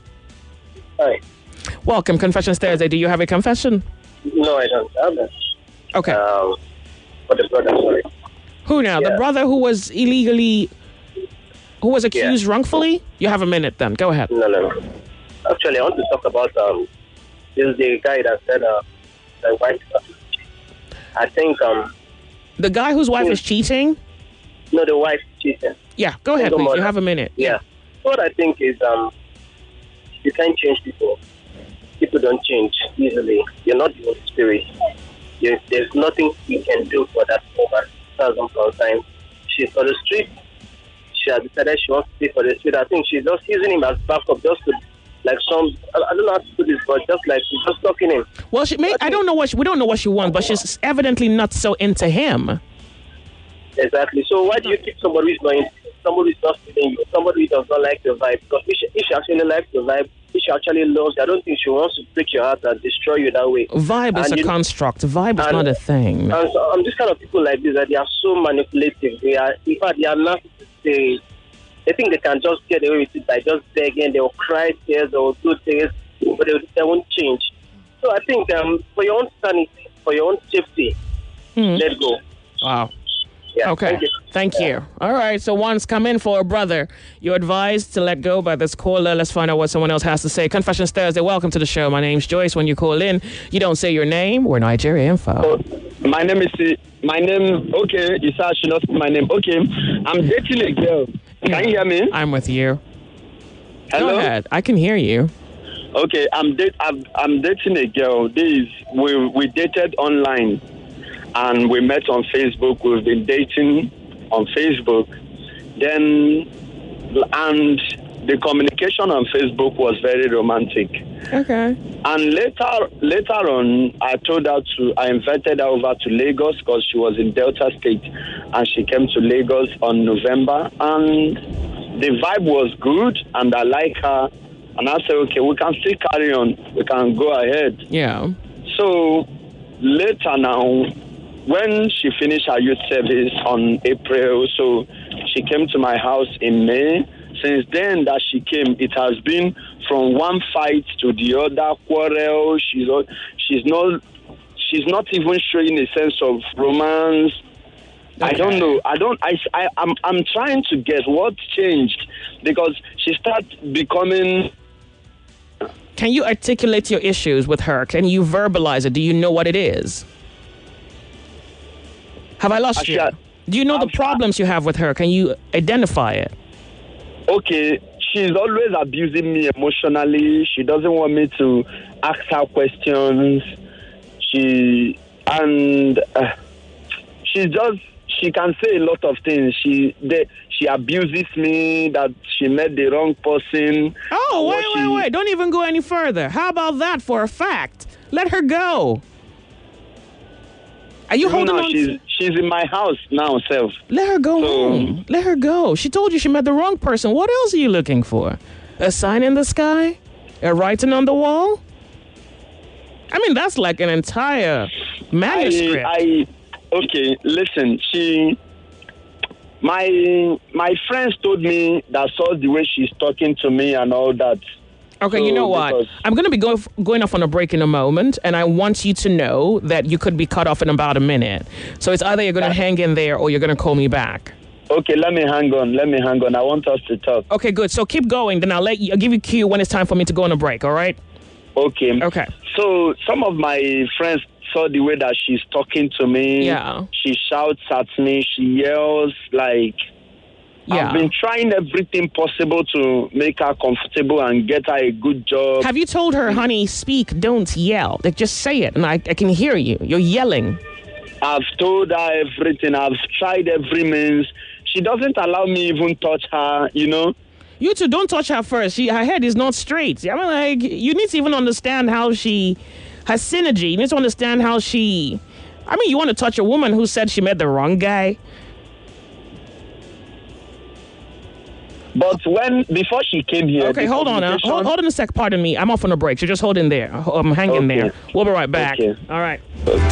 Hi. Welcome, Confessions Thursday. Do you have a confession? No, I don't have it. Okay. Um, for the brother, sorry. Who now? The yeah. brother who was illegally, who was accused Yeah. wrongfully? You have a minute then. Go ahead. No, no, no. Actually, I want to talk about um, this is the guy that said uh, the wife. I think um, The guy whose wife is cheating? no, the wife cheating. Yeah, go ahead, Single please. You mother. have a minute. Yeah. What I think is um, you can't change people. People don't change easily. You're not the Holy Spirit. You, there's nothing you can do for that woman. Thousand pound time. She's on the street. She has decided she wants to stay for the street. I think she's just using him as backup, just to like some. I, I don't know how to do this, but just like just talking him. Well, she may, I don't know what she, we don't know what she wants, but she's evidently not so into him. Exactly. So why do you keep somebody who's not somebody who's not feeling you, somebody who does not like your vibe? Because if she, if she actually likes your vibe, if she actually loves you, I don't think she wants to break your heart and destroy you that way. Vibe is And a you- construct. Vibe is and- not a thing. And so I'm just kind of people like this that they are so manipulative. They are, in fact, they are not. They, they think they can just get away with it by just begging. They will cry tears, they will do things, but they, they won't change. So I think um, for your own sanity, for your own safety, Hmm. let go. Wow. Yeah, Okay. thank you. Thank you. All right. So one's come in for a brother. You're advised to let go by this caller. Let's find out what someone else has to say. Confessions Thursday. Welcome to the show. My name's Joyce. When you call in, you don't say your name. We're Nigeria Info. My name is my name. Okay, you said I should not say my name. Okay, I'm dating a girl. Can you hear me? I'm with you. Hello? Go ahead. I can hear you. Okay, I'm date. I'm, I'm dating a girl. This we we dated online, and we met on Facebook. We've been dating on Facebook. Then, and the communication on Facebook was very romantic. Okay. And later, later on, I told her to. I invited her over to Lagos because she was in Delta State, and she came to Lagos on November. And the vibe was good, and I like her. And I said, okay, we can still carry on. We can go ahead. Yeah. So later now, when she finished her youth service on April, so she came to my house in May. Since then that she came, it has been from one fight to the other, quarrel. She's not, she's not, she's not even showing a sense of romance. Okay. I don't know. I don't. I, I. I'm. I'm trying to guess what changed because she started becoming. Can you articulate your issues with her? Can you verbalize it? Do you know what it is? Have I lost Actually, you? Do you know the problems you have with her? Can you identify it? Okay, she's always abusing me emotionally. She doesn't want me to ask her questions. She and uh, she just she can say a lot of things. She they, she abuses me that she met the wrong person. Oh, wait, she, wait, wait! Don't even go any further. How about that for a fact? Let her go. Are you no, holding no, on? She's to- she's in my house now, self. Let her go So- home. Let her go. She told you she met the wrong person. What else are you looking for? A sign in the sky? A writing on the wall? I mean, that's like an entire manuscript. I, I okay, listen, she my my friends told me that saw the way she's talking to me and all that. Okay, So, you know what? because- I'm going to be go- going off on a break in a moment, and I want you to know that you could be cut off in about a minute. So it's either you're going to hang in there or you're going to call me back. Okay, let me hang on. Let me hang on. I want us to talk. Okay, good. So keep going. Then I'll let you. I'll give you cue when it's time for me to go on a break. All right? Okay. Okay. So some of my friends saw the way that she's talking to me. Yeah. She shouts at me. She yells like. Yeah. I've been trying everything possible to make her comfortable and get her a good job. Have you told her, honey, speak, don't yell? Like, just say it, and I, I can hear you. You're yelling. I've told her everything. I've tried every means. She doesn't allow me even touch her, you know. You two don't touch her first. She, her head is not straight. I mean, like, you need to even understand how she, her synergy. You need to understand how she, I mean, you want to touch a woman who said she met the wrong guy? But when, before she came here... Okay, the hold on now. communication- Hold, hold on a sec. Pardon me. I'm off on a break, so just hold in there. I'm hanging Okay. there. We'll be right back. Okay. All right.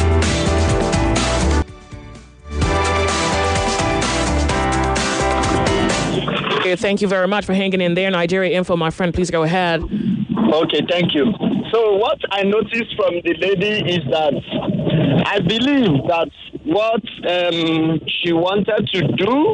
Okay, thank you very much for hanging in there. Nigeria Info, my friend, please go ahead. Okay, thank you. So what I noticed from the lady is that I believe that what um, she wanted to do,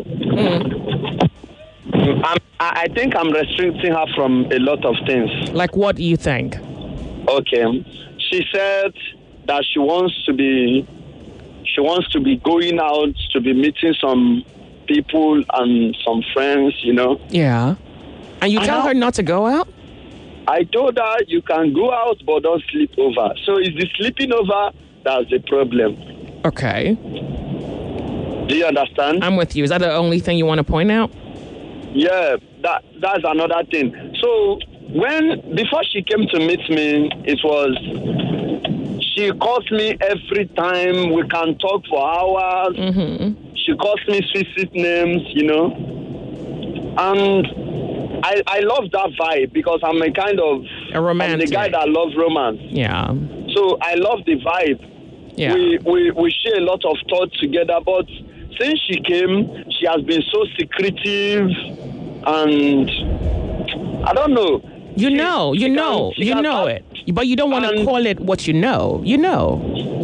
I'm, I I think I'm restricting her from a lot of things. Like, what do you think? Okay, she said that she wants to be, she wants to be going out to be meeting some people and some friends, you know. Yeah. And you I tell know. her not to go out? I told her you can go out but don't sleep over. So it's the sleeping over that's the problem. Okay. Do you understand? I'm with you. Is that the only thing you want to point out? Yeah, that that's another thing. So when before she came to meet me, it was she calls me every time. We can talk for hours. Mm-hmm. She calls me sweet sweet names, you know. And I I love that vibe because I'm a kind of A romantic. I'm the guy that loves romance. Yeah. So I love the vibe. Yeah. We, we we share a lot of thoughts together, but since she came, she has been so secretive, and I don't know. You She- know, she you can- know, she you can know have- it. But you don't want to and- call it what you know. You know.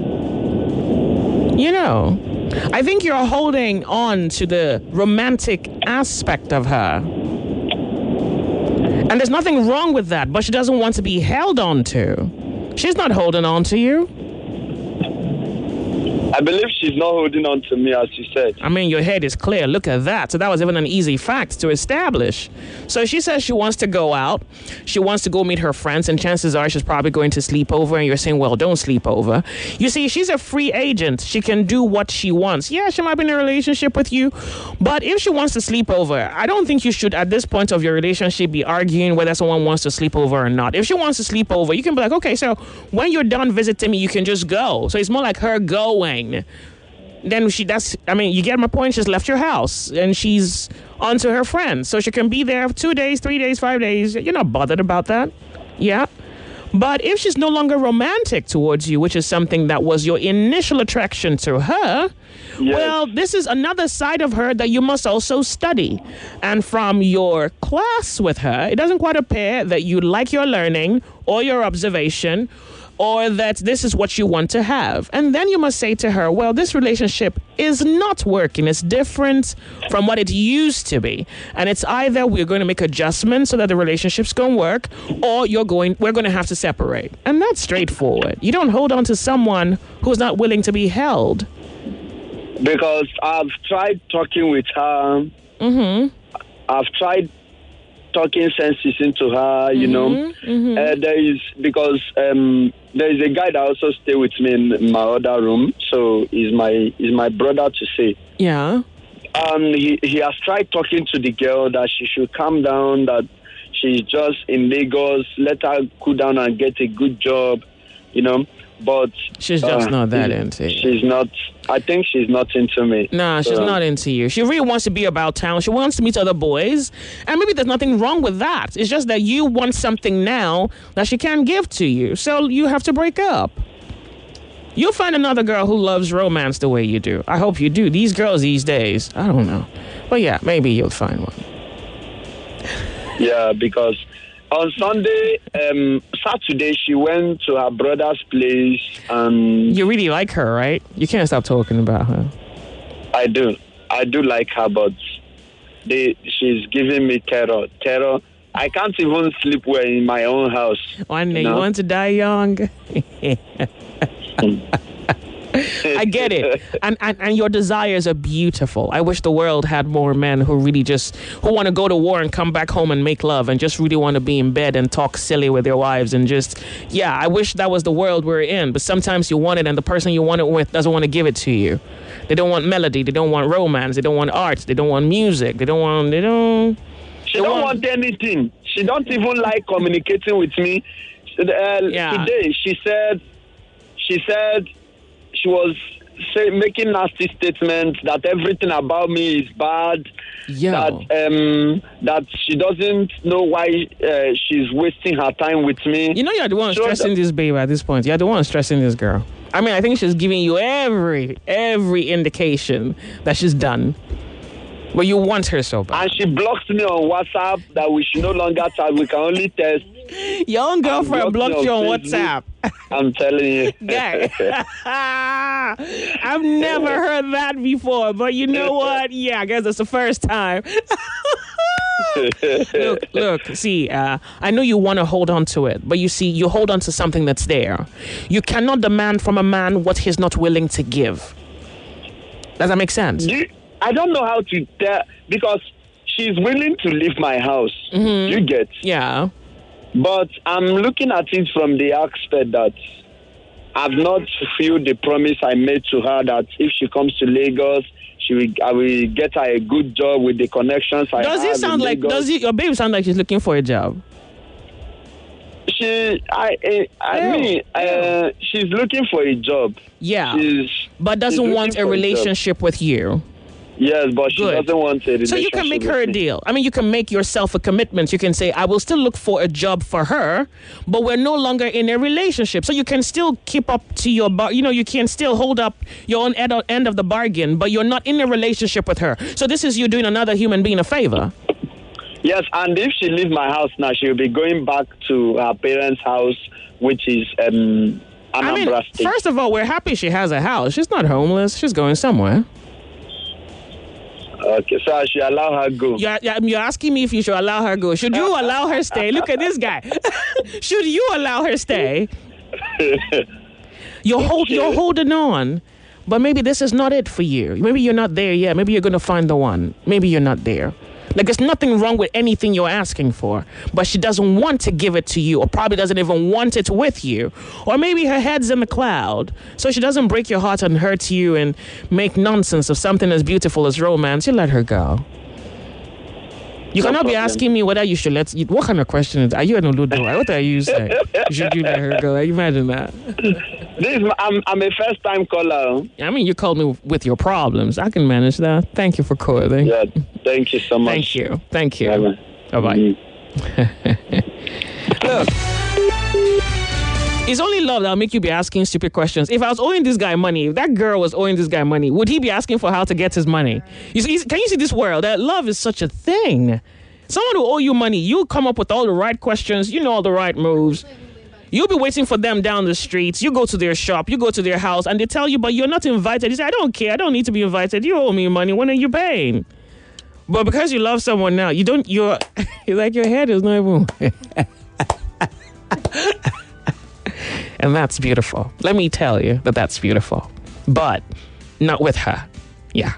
You know. I think you're holding on to the romantic aspect of her. And there's nothing wrong with that, but she doesn't want to be held on to. She's not holding on to you. I believe she's not holding on to me, as you said. I mean, your head is clear. Look at that. So that was even an easy fact to establish. So she says she wants to go out. She wants to go meet her friends, and chances are she's probably going to sleep over. And you're saying, well, don't sleep over. You see, she's a free agent. She can do what she wants. Yeah, she might be in a relationship with you, but if she wants to sleep over, I don't think you should, at this point of your relationship, be arguing whether someone wants to sleep over or not. If she wants to sleep over, you can be like, okay, so when you're done visiting me, you can just go. So it's more like her going. Then she, that's, I mean, you get my point. She's left your house and she's on to her friends. So she can be there two days, three days, five days. You're not bothered about that. Yeah. But if she's no longer romantic towards you, which is something that was your initial attraction to her, Yes. well, this is another side of her that you must also study. And from your class with her, it doesn't quite appear that you like your learning or your observation, or that this is what you want to have. And then you must say to her, well, this relationship is not working. It's different from what it used to be. And it's either we're going to make adjustments so that the relationship's going to work, or you're going, we're going to have to separate. And that's straightforward. You don't hold on to someone who's not willing to be held. Because I've tried talking with her. Mm-hmm. I've tried talking senses into her, you know. Mm-hmm. Uh, there is, because um, there is a guy that also stay with me in, in my other room. So he's my, he's my brother to say. Yeah. Um, he, he has tried talking to the girl that she should calm down, that she's just in Lagos, let her cool down and get a good job. you know. But she's just uh, not that into you. She's not. I think she's not into me. No, she's so. not into you. She really wants to be about town. She wants to meet other boys, and maybe there's nothing wrong with that. It's just that you want something now that she can't give to you, so you have to break up. You'll find another girl who loves romance the way you do. I hope you do. These girls these days, I don't know, but yeah, maybe you'll find one. Yeah, because on Sunday, um, Saturday, she went to her brother's place, and you really like her, right? You can't stop talking about her. I do, I do like her, but they, she's giving me terror, terror. I can't even sleep well in my own house. One day you, know? You want to die young. I get it, and, and and your desires are beautiful. I wish the world had more men who really just who want to go to war and come back home and make love, and just really want to be in bed and talk silly with their wives, and just yeah. I wish that was the world we're in. But sometimes you want it, and the person you want it with doesn't want to give it to you. They don't want melody. They don't want romance. They don't want art. They don't want music. They don't want. They don't. She they don't want, want anything. She don't even like communicating with me. Uh, yeah. Today she said. She said. She was say, making nasty statements that everything about me is bad. Yo. That um, that she doesn't know why uh, she's wasting her time with me. You know, you're the one so stressing that- this babe at this point. You're the one stressing this girl. I mean, I think she's giving you every every indication that she's done. But you want her so bad. And she blocks me on WhatsApp that we should no longer chat. We can only text. Your own girlfriend blocked, blocked you on Facebook. WhatsApp. I'm telling you. Yeah. I've never heard that before. But you know what? Yeah, I guess it's the first time. look, look, see, uh, I know you want to hold on to it. But you see, you hold on to something that's there. You cannot demand from a man what he's not willing to give. Does that make sense? You- I don't know how to tell, because she's willing to leave my house. Mm-hmm. You get? Yeah. But I'm looking at it from the aspect that I've not fulfilled the promise I made to her that if she comes to Lagos, she will, I will get her a good job with the connections I does have. It sound in like, Lagos. does it, your babe sound like she's looking for a job? She, I, I, I mean, uh, she's looking for a job. Yeah. She's, but doesn't want a relationship a with you. Yes, but she Good. doesn't want a relationship. So you can make her a deal. I mean, you can make yourself a commitment. You can say, I will still look for a job for her, but we're no longer in a relationship. So you can still keep up to your, bar- you know, you can still hold up your own ed- end of the bargain, but you're not in a relationship with her. So this is you doing another human being a favor. Yes, and if she leaves my house now, she'll be going back to her parents' house, which is um, Anambra I mean, State. First of all, we're happy she has a house. She's not homeless. She's going somewhere. Okay, so I should allow her go. You're, you're asking me if you should allow her go. Should you allow her stay? Look at this guy. Should you allow her stay? You're, hold, you're holding on, but maybe this is not it for you. Maybe you're not there yet. Maybe you're going to find the one. Maybe you're not there. Like, there's nothing wrong with anything you're asking for, but she doesn't want to give it to you, or probably doesn't even want it with you. Or maybe her head's in the cloud, so she doesn't break your heart and hurt you and make nonsense of something as beautiful as romance. You let her go. You no cannot problem. Be asking me whether you should let... You, what kind of question is... Are you an Oludo? What are you saying? Should you let her go? Imagine that. This is, I'm, I'm a first-time caller. I mean, you called me with your problems. I can manage that. Thank you for calling. Yeah, thank you so much. Thank you. Thank you. Bye-bye. Bye-bye. Mm-hmm. Look. It's only love that'll make you be asking stupid questions. If I was owing this guy money, if that girl was owing this guy money, would he be asking for how to get his money? You see, can you see this world? That love is such a thing. Someone who owe you money, you come up with all the right questions, you know all the right moves. You'll be waiting for them down the streets. You go to their shop, you go to their house, and they tell you, but you're not invited. You say, I don't care. I don't need to be invited. You owe me money. When are you paying? But because you love someone now, you don't, you're, you're like your head is not even... And that's beautiful. Let me tell you that that's beautiful. But not with her. Yeah.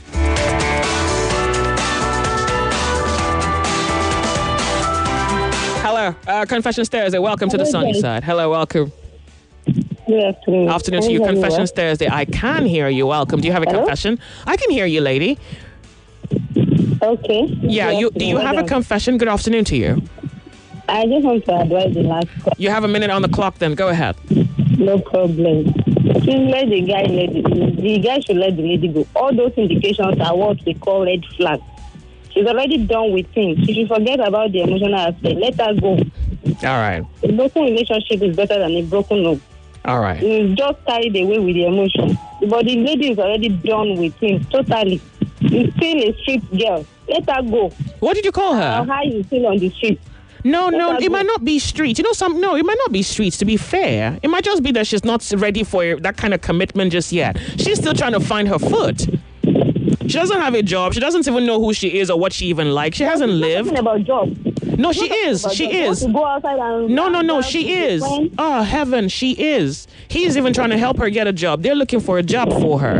Hello. Uh, Confessions Thursday. Welcome to the sunny side. Hello, welcome. Good afternoon. Afternoon to you. Confessions Thursday. I can hear you. Welcome. Do you have a Hello? confession? I can hear you, lady. Okay. Yeah, you do you have a confession? Good afternoon to you. I just want to advise the last question. You have a minute on the clock then. Go ahead. No problem. Please let the guy let the, the guy should let the lady go. All those indications are what we call red flags. She's already done with things. She should forget about the emotional aspect. Let her go. All right. A broken relationship is better than a broken home. All right. You just carried away with the emotion. But the lady is already done with things totally. You're still a street girl. Let her go. What did you call her? How high you still on the street? No, Let no, her it go. might not be streets. You know, some no, it might not be streets. To be fair, it might just be that she's not ready for that kind of commitment just yet. She's still trying to find her foot. She doesn't have a job. She doesn't even know who she is or what she even likes. She hasn't lived. Talking about job. No, she is. She is. To go outside and No, no, no, she is. Oh, heaven, she is. He's even trying to help her get a job. They're looking for a job for her.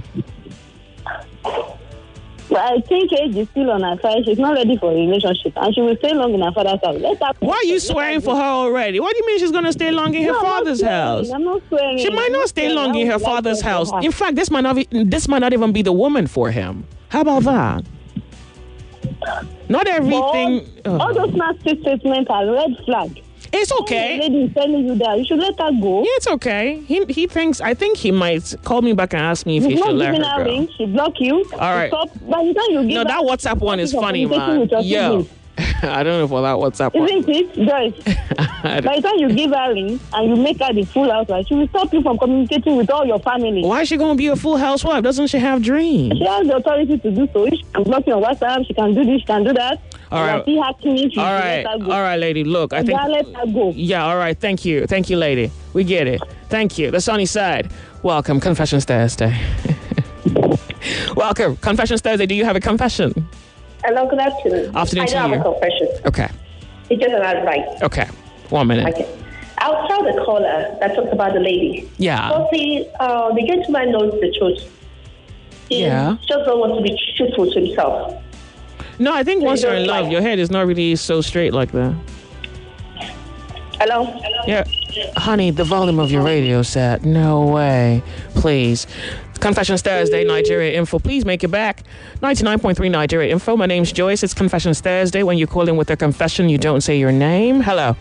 But I think age is still on her side. She's not ready for a relationship, and she will stay long in her father's house. Let her. Why are you swearing for her already? What do you mean she's going to stay long in her No, I'm not father's swearing. house? I'm not swearing. She might I'm not not stay swearing. long I in her would like father's to for house. her. In fact, this might not be, this might not even be the woman for him. How about that? Not everything. But all those nasty statements are red flag. It's okay. The lady is telling you that you should let her go. Yeah, it's okay. He he thinks. I think he might call me back and ask me if You've he not should let given her her go. ring. She block you. All right. Stop. By the time you give No, her, that WhatsApp one is she's funny, communicating man. with your Yo, siblings. I don't know for that WhatsApp one. Isn't it, Joyce? By the time you give her ring and you make her the full housewife, she will stop you from communicating with all your family. Why is she going to be a full housewife? Doesn't she have dreams? She has the authority to do so. She can block you on WhatsApp. She can do this. She can do that. All right. She hacking me. She All should right, let her go. all right, lady. Look, I think. Yeah, let her go. Yeah, all right. Thank you, thank you, lady. We get it. Thank you. The sunny side. Welcome, Confessions Thursday. Welcome, Confessions Thursday. Do you have a confession? Hello, good afternoon. Afternoon I to don't you. have a confession. Okay. It's just an advice. Okay. One minute. Okay. I'll tell the caller that talked about the lady. Yeah. Well, see, uh, the gentleman knows the truth. He Yeah. just don't want to be truthful to himself. No, I think So once you you're in don't love, like- your head is not really so straight like that. Hello? Yeah. Honey, the volume of your radio set. No way. Please. Confessions Thursday, Nigeria Info. Please make it back. ninety-nine point three Nigeria Info. My name's Joyce. It's Confessions Thursday. When you call in with a confession, you don't say your name. Hello.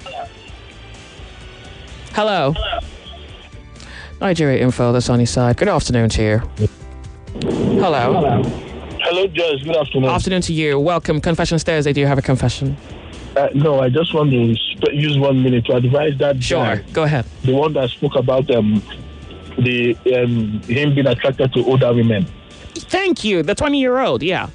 Hello. Nigeria Info, the sunny side. Good afternoon to you. Hello. Hello, Joyce. Good afternoon. Afternoon to you. Welcome. Confessions Thursday. Do you have a confession? Uh, no, I just want to sp- use one minute to advise that Sure. guy, Go ahead. the one that spoke about um, the um, him being attracted to older women. Thank you. The twenty-year-old. Yeah.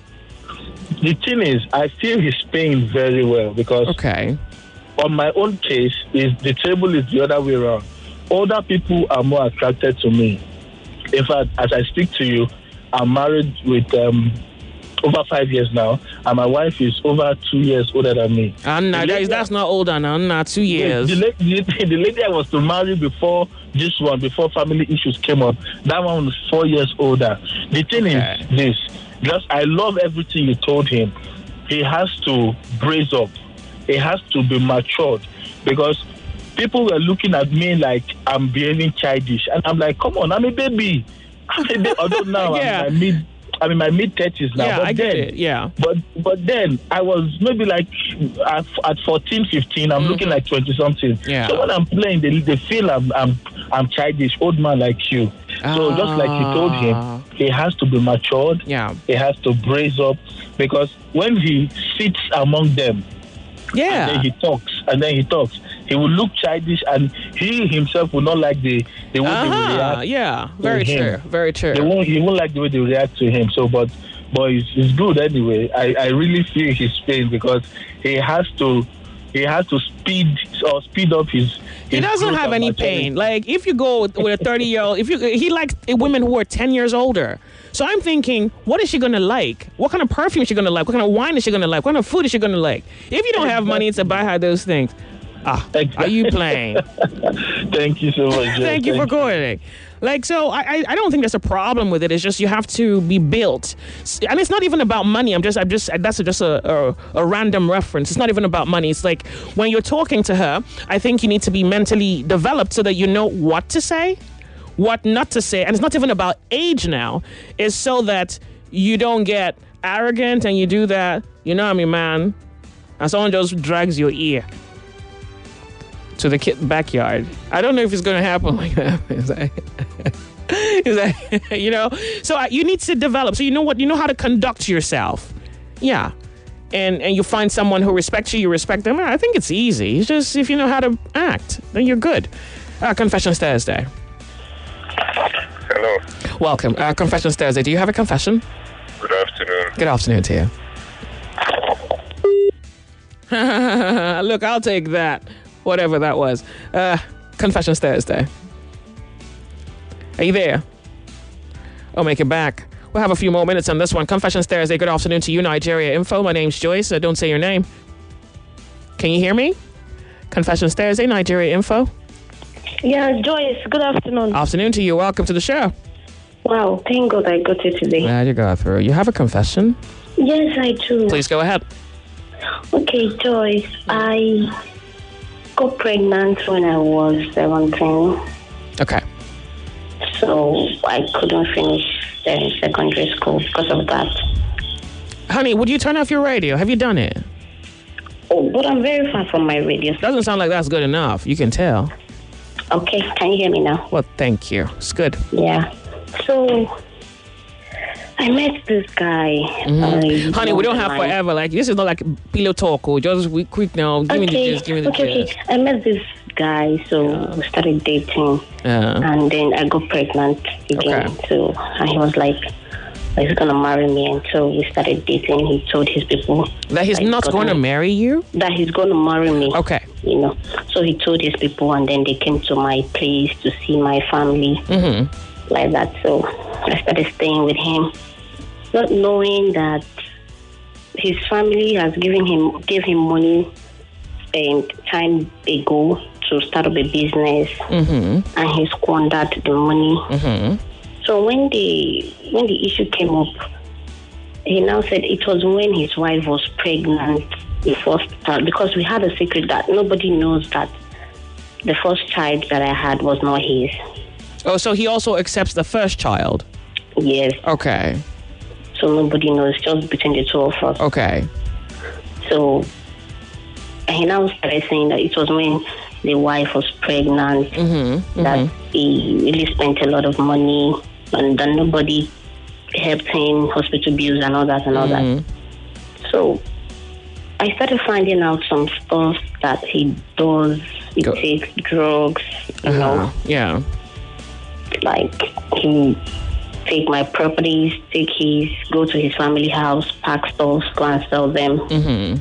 The thing is, I feel his pain very well because okay. on my own case, is the table is the other way around. Older people are more attracted to me. In fact, as I speak to you, I'm married with um, over five years now, and my wife is over two years older than me. And uh, that's, that's not older now. Not two years. The, the, the, the lady I was to marry before this one, before family issues came up, that one was four years older. The thing Okay. is this, just I love everything you told him. He has to brace up. He has to be matured because people were looking at me like I'm behaving childish. And I'm like, come on, I'm a baby. I'm a baby. Although now Yeah. I'm in my mid I'm in my mid thirties now. Yeah, but I then, get it. Yeah. But but then I was maybe like at, at fourteen, fifteen, I'm Mhm. looking like twenty something. Yeah. So when I'm playing, they, they feel I'm, I'm I'm childish, old man like you. So just like you told Ah. him, he has to be matured. Yeah. He has to brace up because when he sits among them, Yeah. and then he talks, and then he talks, he will look childish, and he himself will not like the the way they will Uh-huh. react. Yeah. to Very him. true. Very true. They won't, he won't like the way they react to him. So, but but it's, it's good anyway. I, I really feel his pain because he has to he has to speed or speed up his. He his doesn't growth have and any maturity. pain. Like if you go with, with a thirty-year-old, if you he likes women who are ten years older. So I'm thinking, what is she gonna like? What kind of perfume is she gonna like? What kind of wine is she gonna like? What kind of food is she gonna like? If you don't have money to buy her those things, ah, are you playing? Thank you so much. Joe. Thank you for calling. Like, so I, I I don't think there's a problem with it. It's just you have to be built, S- and it's not even about money. I'm just I'm just that's just a, a a random reference. It's not even about money. It's like when you're talking to her, I think you need to be mentally developed so that you know what to say, what not to say, and it's not even about age now. It's so that you don't get arrogant and you do that. You know what I mean, man? And someone just drags your ear. to the kid backyard. I don't know if it's going to happen like that. It's like, it's like, you know, so uh, you need to develop. So you know what? You know how to conduct yourself. Yeah. And and you find someone who respects you, you respect them. I think it's easy. It's just if you know how to act, then you're good. Uh, Confessions Thursday. Hello. Welcome. Uh, Confessions Thursday. Do you have a confession? Good afternoon. Good afternoon to you. Look, I'll take that. Whatever that was. Uh, Confessions Thursday. Are you there? Oh, make it back. We'll have a few more minutes on this one. Confessions Thursday. Good afternoon to you, Nigeria Info. My name's Joyce. Uh, don't say your name. Can you hear me? Confessions Thursday, Nigeria Info. Yeah, Joyce. Good afternoon. Afternoon to you. Welcome to the show. Wow, thank God I got it today. Glad you got through. You have a confession? Yes, I do. Please go ahead. Okay, Joyce. I got pregnant when I was seventeen. Okay. So I couldn't finish the secondary school because of that. Honey, would you turn off your radio? Have you done it? Oh, but I'm very far from my radio. Doesn't sound like that's good enough. You can tell. Okay, can you hear me now? Well, thank you. It's good. Yeah. So I met this guy. Mm-hmm. Uh, Honey, we don't have mine. forever. Like, this is not like pillow talk. Or just we, quick now. Give okay. me the gist. Give me the okay, gist. okay. I met this guy, so yeah. we started dating. Yeah. And then I got pregnant again. Okay. So, and he was like, he's going to marry me. And so we started dating. He told his people that he's not going to marry you? That he's going to marry me. Okay. You know. So he told his people, and then they came to my place to see my family. Mm-hmm. Like that. So I started staying with him, not knowing that his family has given him gave him money and time ago to start up a business, mm-hmm. and he squandered the money. Mm-hmm. So when the when the issue came up, he now said it was when his wife was pregnant, the first child, because we had a secret that nobody knows that the first child that I had was not his. Oh, so he also accepts the first child? Yes. Okay. So nobody knows, just between the two of us. Okay. So he now started saying that it was when the wife was pregnant, mm-hmm. that mm-hmm. he really spent a lot of money, and that nobody helped him, hospital bills and all that and all mm-hmm. that. So I started finding out some stuff that he does. He Go. takes drugs, you uh-huh. know. Yeah. Like, he take my properties, take his, go to his family house, pack stuff, go and sell them. Mm-hmm.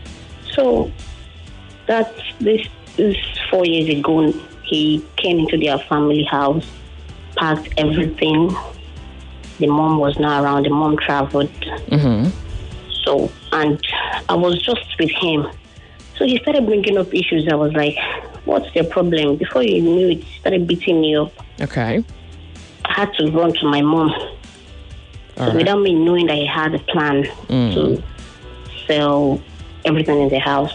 So that's this is four years ago. He came into their family house, packed everything. The mom was not around. The mom traveled. Mm-hmm. So, and I was just with him. So he started bringing up issues. I was like, what's your problem? Before you knew it, he started beating me up. Okay. I had to run to my mom. So right. Without me knowing that he had a plan mm. to sell everything in the house.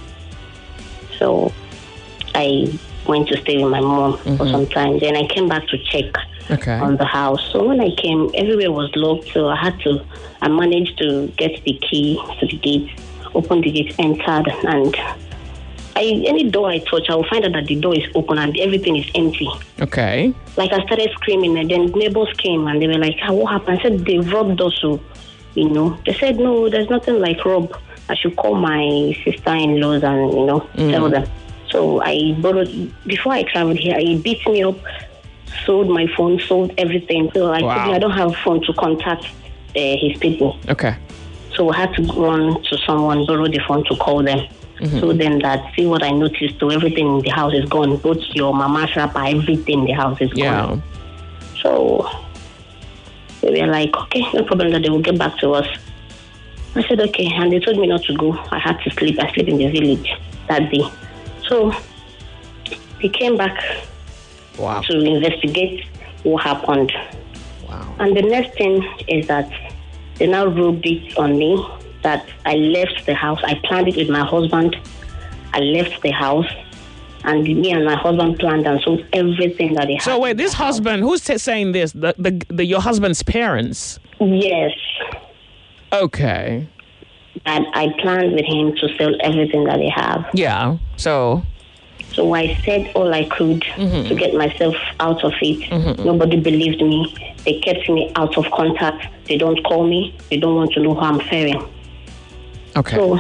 So I went to stay with my mom mm-hmm. for some time. Then I came back to check okay. on the house. So when I came, everywhere was locked. So I had to, I managed to get the key to the gate, open the gate, entered, and I, any door I touch, I will find out that the door is open and everything is empty. Okay. Like, I started screaming, and then neighbors came and they were like, oh, what happened? I said, they robbed us, so, you know. They said, no, there's nothing like rob. I should call my sister-in-laws and, you know, mm. tell them. So I borrowed, before I traveled here, he beat me up, sold my phone, sold everything. So I wow. told him I don't have a phone to contact uh, his people. Okay. So I had to run to someone, borrow the phone to call them. Mm-hmm. So then that, see what I noticed, so everything in the house is gone. Both your mama's wrapper, everything in the house is yeah. gone. So they were like, okay, no problem, that they will get back to us. I said, okay, and they told me not to go. I had to sleep. I slept in the village that day. So they came back wow. to investigate what happened. Wow. And the next thing is that they now rubbed it on me that I left the house. I planned it with my husband. I left the house, and me and my husband planned and sold everything that they had. So wait, this husband, who's t- saying this? The, the the your husband's parents? Yes. Okay. And I planned with him to sell everything that they have. Yeah. So. So I said all I could mm-hmm. to get myself out of it. Mm-hmm. Nobody believed me. They kept me out of contact. They don't call me. They don't want to know how I'm faring. Okay. So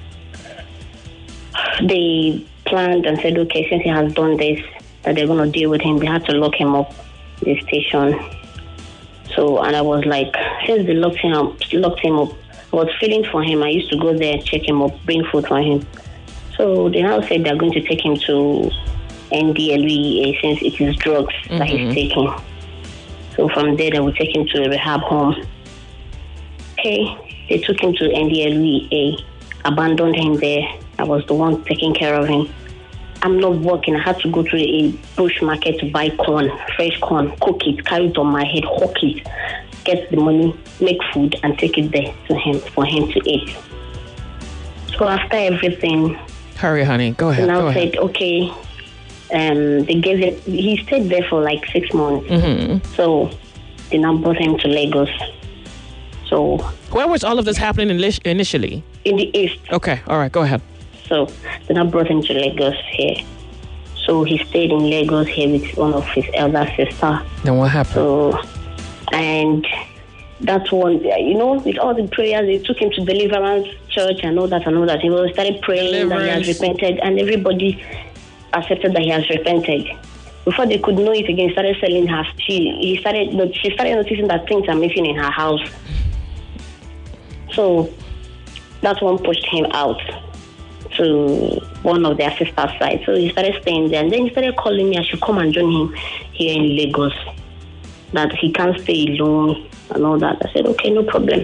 they planned and said, okay, since he has done this, that they're going to deal with him. They had to lock him up in the station. So, and I was like, since they locked him up, locked him up, I was feeling for him. I used to go there, check him up, bring food for him. So they now said they're going to take him to N D L E A since it is drugs mm-hmm. that he's taking. So from there, they will take him to a rehab home. Okay, they took him to N D L E A, abandoned him there. I was the one taking care of him. I'm not working. I had to go to a bush market to buy corn, fresh corn, cook it, carry it on my head, hawk it, get the money, make food, and take it there to him for him to eat. So after everything, hurry, honey, go ahead. Now go said, ahead. okay. Um, they gave it. He stayed there for like six months. Mm-hmm. So they now brought him to Lagos. So where was all of this happening initially? In the east. Okay, all right, go ahead. So then I brought him to Lagos here. So he stayed in Lagos here with one of his elder sister. Then what happened? So, and that one, you know, with all the prayers, they took him to Deliverance Church and all that and all that. He was started praying that he has repented, and everybody accepted that he has repented. Before they could know it again, he started selling her. She he started she started noticing that things are missing in her house. So that one pushed him out to one of their sister's side. So he started staying there, and then he started calling me I should come and join him here in Lagos, that he can't stay alone and all that. I said, okay, no problem.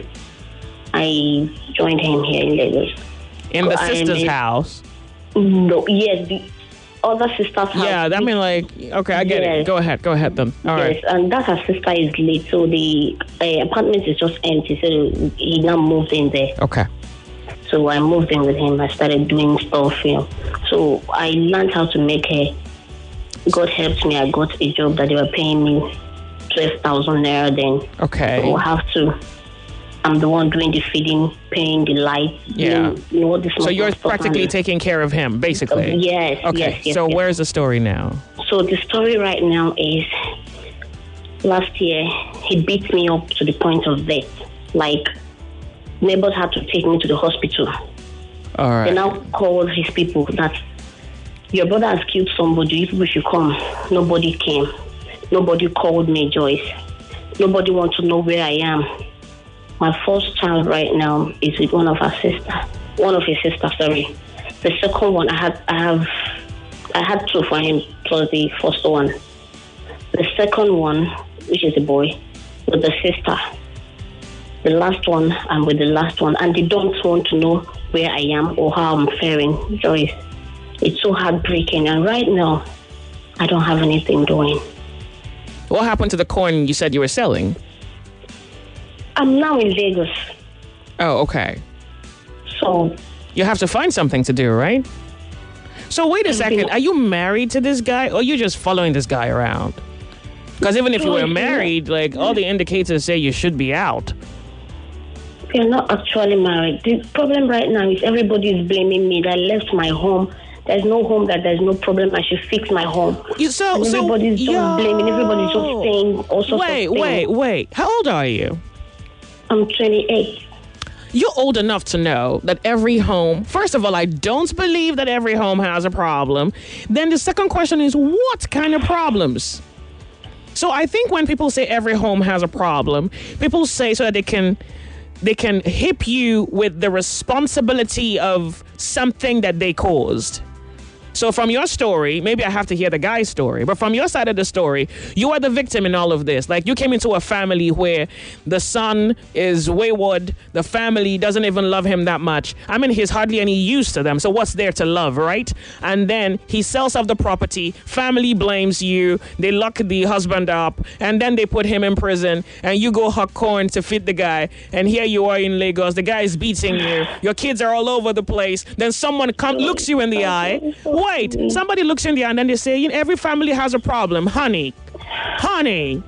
I joined him here in Lagos. In the so sister's in, house? No, yes, the other sister's house. Yeah, I mean, like, okay, I get yes. it. Go ahead, go ahead then. All yes, right. And that her sister is late, so the uh, apartment is just empty, so he now moved in there. Okay. So I moved in with him. I started doing stuff, you know. So I learned how to make hair. God helped me. I got a job that they were paying me twelve thousand naira then. Okay. So I have to. I'm the one doing the feeding, paying the lights. Yeah. Doing, you know, this so you're practically and, taking care of him, basically. Uh, yes. Okay. Yes, yes, so yes. where's the story now? So the story right now is last year he beat me up to the point of death. Like, neighbors had to take me to the hospital. All right. They now called his people that your brother has killed somebody. You people should come. Nobody came. Nobody called me, Joyce. Nobody wants to know where I am. My first child right now is with one of our sister, one of his sisters. Sorry. The second one, I had, I have, I had two for him plus the first one. The second one, which is a boy, with the sister. The last one, I'm with the last one, and they don't want to know where I am or how I'm faring. Joyce, it's so heartbreaking, and right now, I don't have anything doing. What happened to the corn you said you were selling? I'm now in Lagos. Oh, okay. So you have to find something to do, right? So wait a second. Are you married to this guy, or you're just following this guy around? Because even if you were married, like, all the indicators say you should be out. We're not actually married. The problem right now is everybody is blaming me that I left my home. There's no home, that there's no problem. I should fix my home. You, so, and everybody's so, just yo. blaming. Everybody's just saying all sorts Wait, of things. wait, wait. How old are you? I'm twenty-eight. You're old enough to know that every home, first of all, I don't believe that every home has a problem. Then the second question is, what kind of problems? So I think when people say every home has a problem, people say so that they can they can hip you with the responsibility of something that they caused. So from your story, maybe I have to hear the guy's story, but from your side of the story, you are the victim in all of this. Like, you came into a family where the son is wayward, the family doesn't even love him that much. I mean, he's hardly any use to them, so what's there to love, right? And then he sells off the property, family blames you, they lock the husband up, and then they put him in prison, and you go huck corn to feed the guy, and here you are in Lagos, the guy is beating you, your kids are all over the place, then someone come, looks you in the eye. Wait, somebody looks in the eye and then they say, you know, every family has a problem. Honey, honey.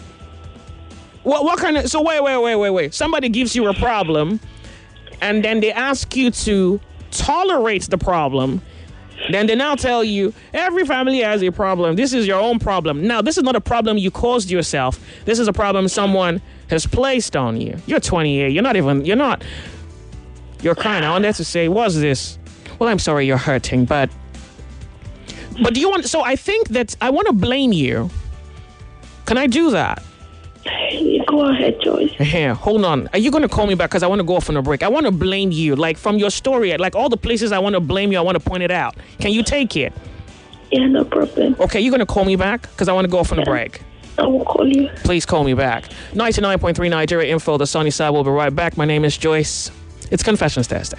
What what kind of, so wait, wait, wait, wait, wait. Somebody gives you a problem and then they ask you to tolerate the problem. Then they now tell you, every family has a problem. This is your own problem. Now, this is not a problem you caused yourself. This is a problem someone has placed on you. You're twenty-eight. You're not even, you're not, you're crying. I wanted to say, what's this? Well, I'm sorry you're hurting, but, but do you want, so I think that I want to blame you. Can I do that? Go ahead, Joyce. Here, hold on. Are you going to call me back? Because I want to go off on a break. I want to blame you. Like, from your story, like all the places I want to blame you, I want to point it out. Can you take it? Yeah, no problem. Okay, you're going to call me back? Because I want to go off on yeah. a break. I will call you. Please call me back. ninety-nine point three Nigeria Info, the sunny side. We'll be right back. My name is Joyce. It's Confessions Thursday.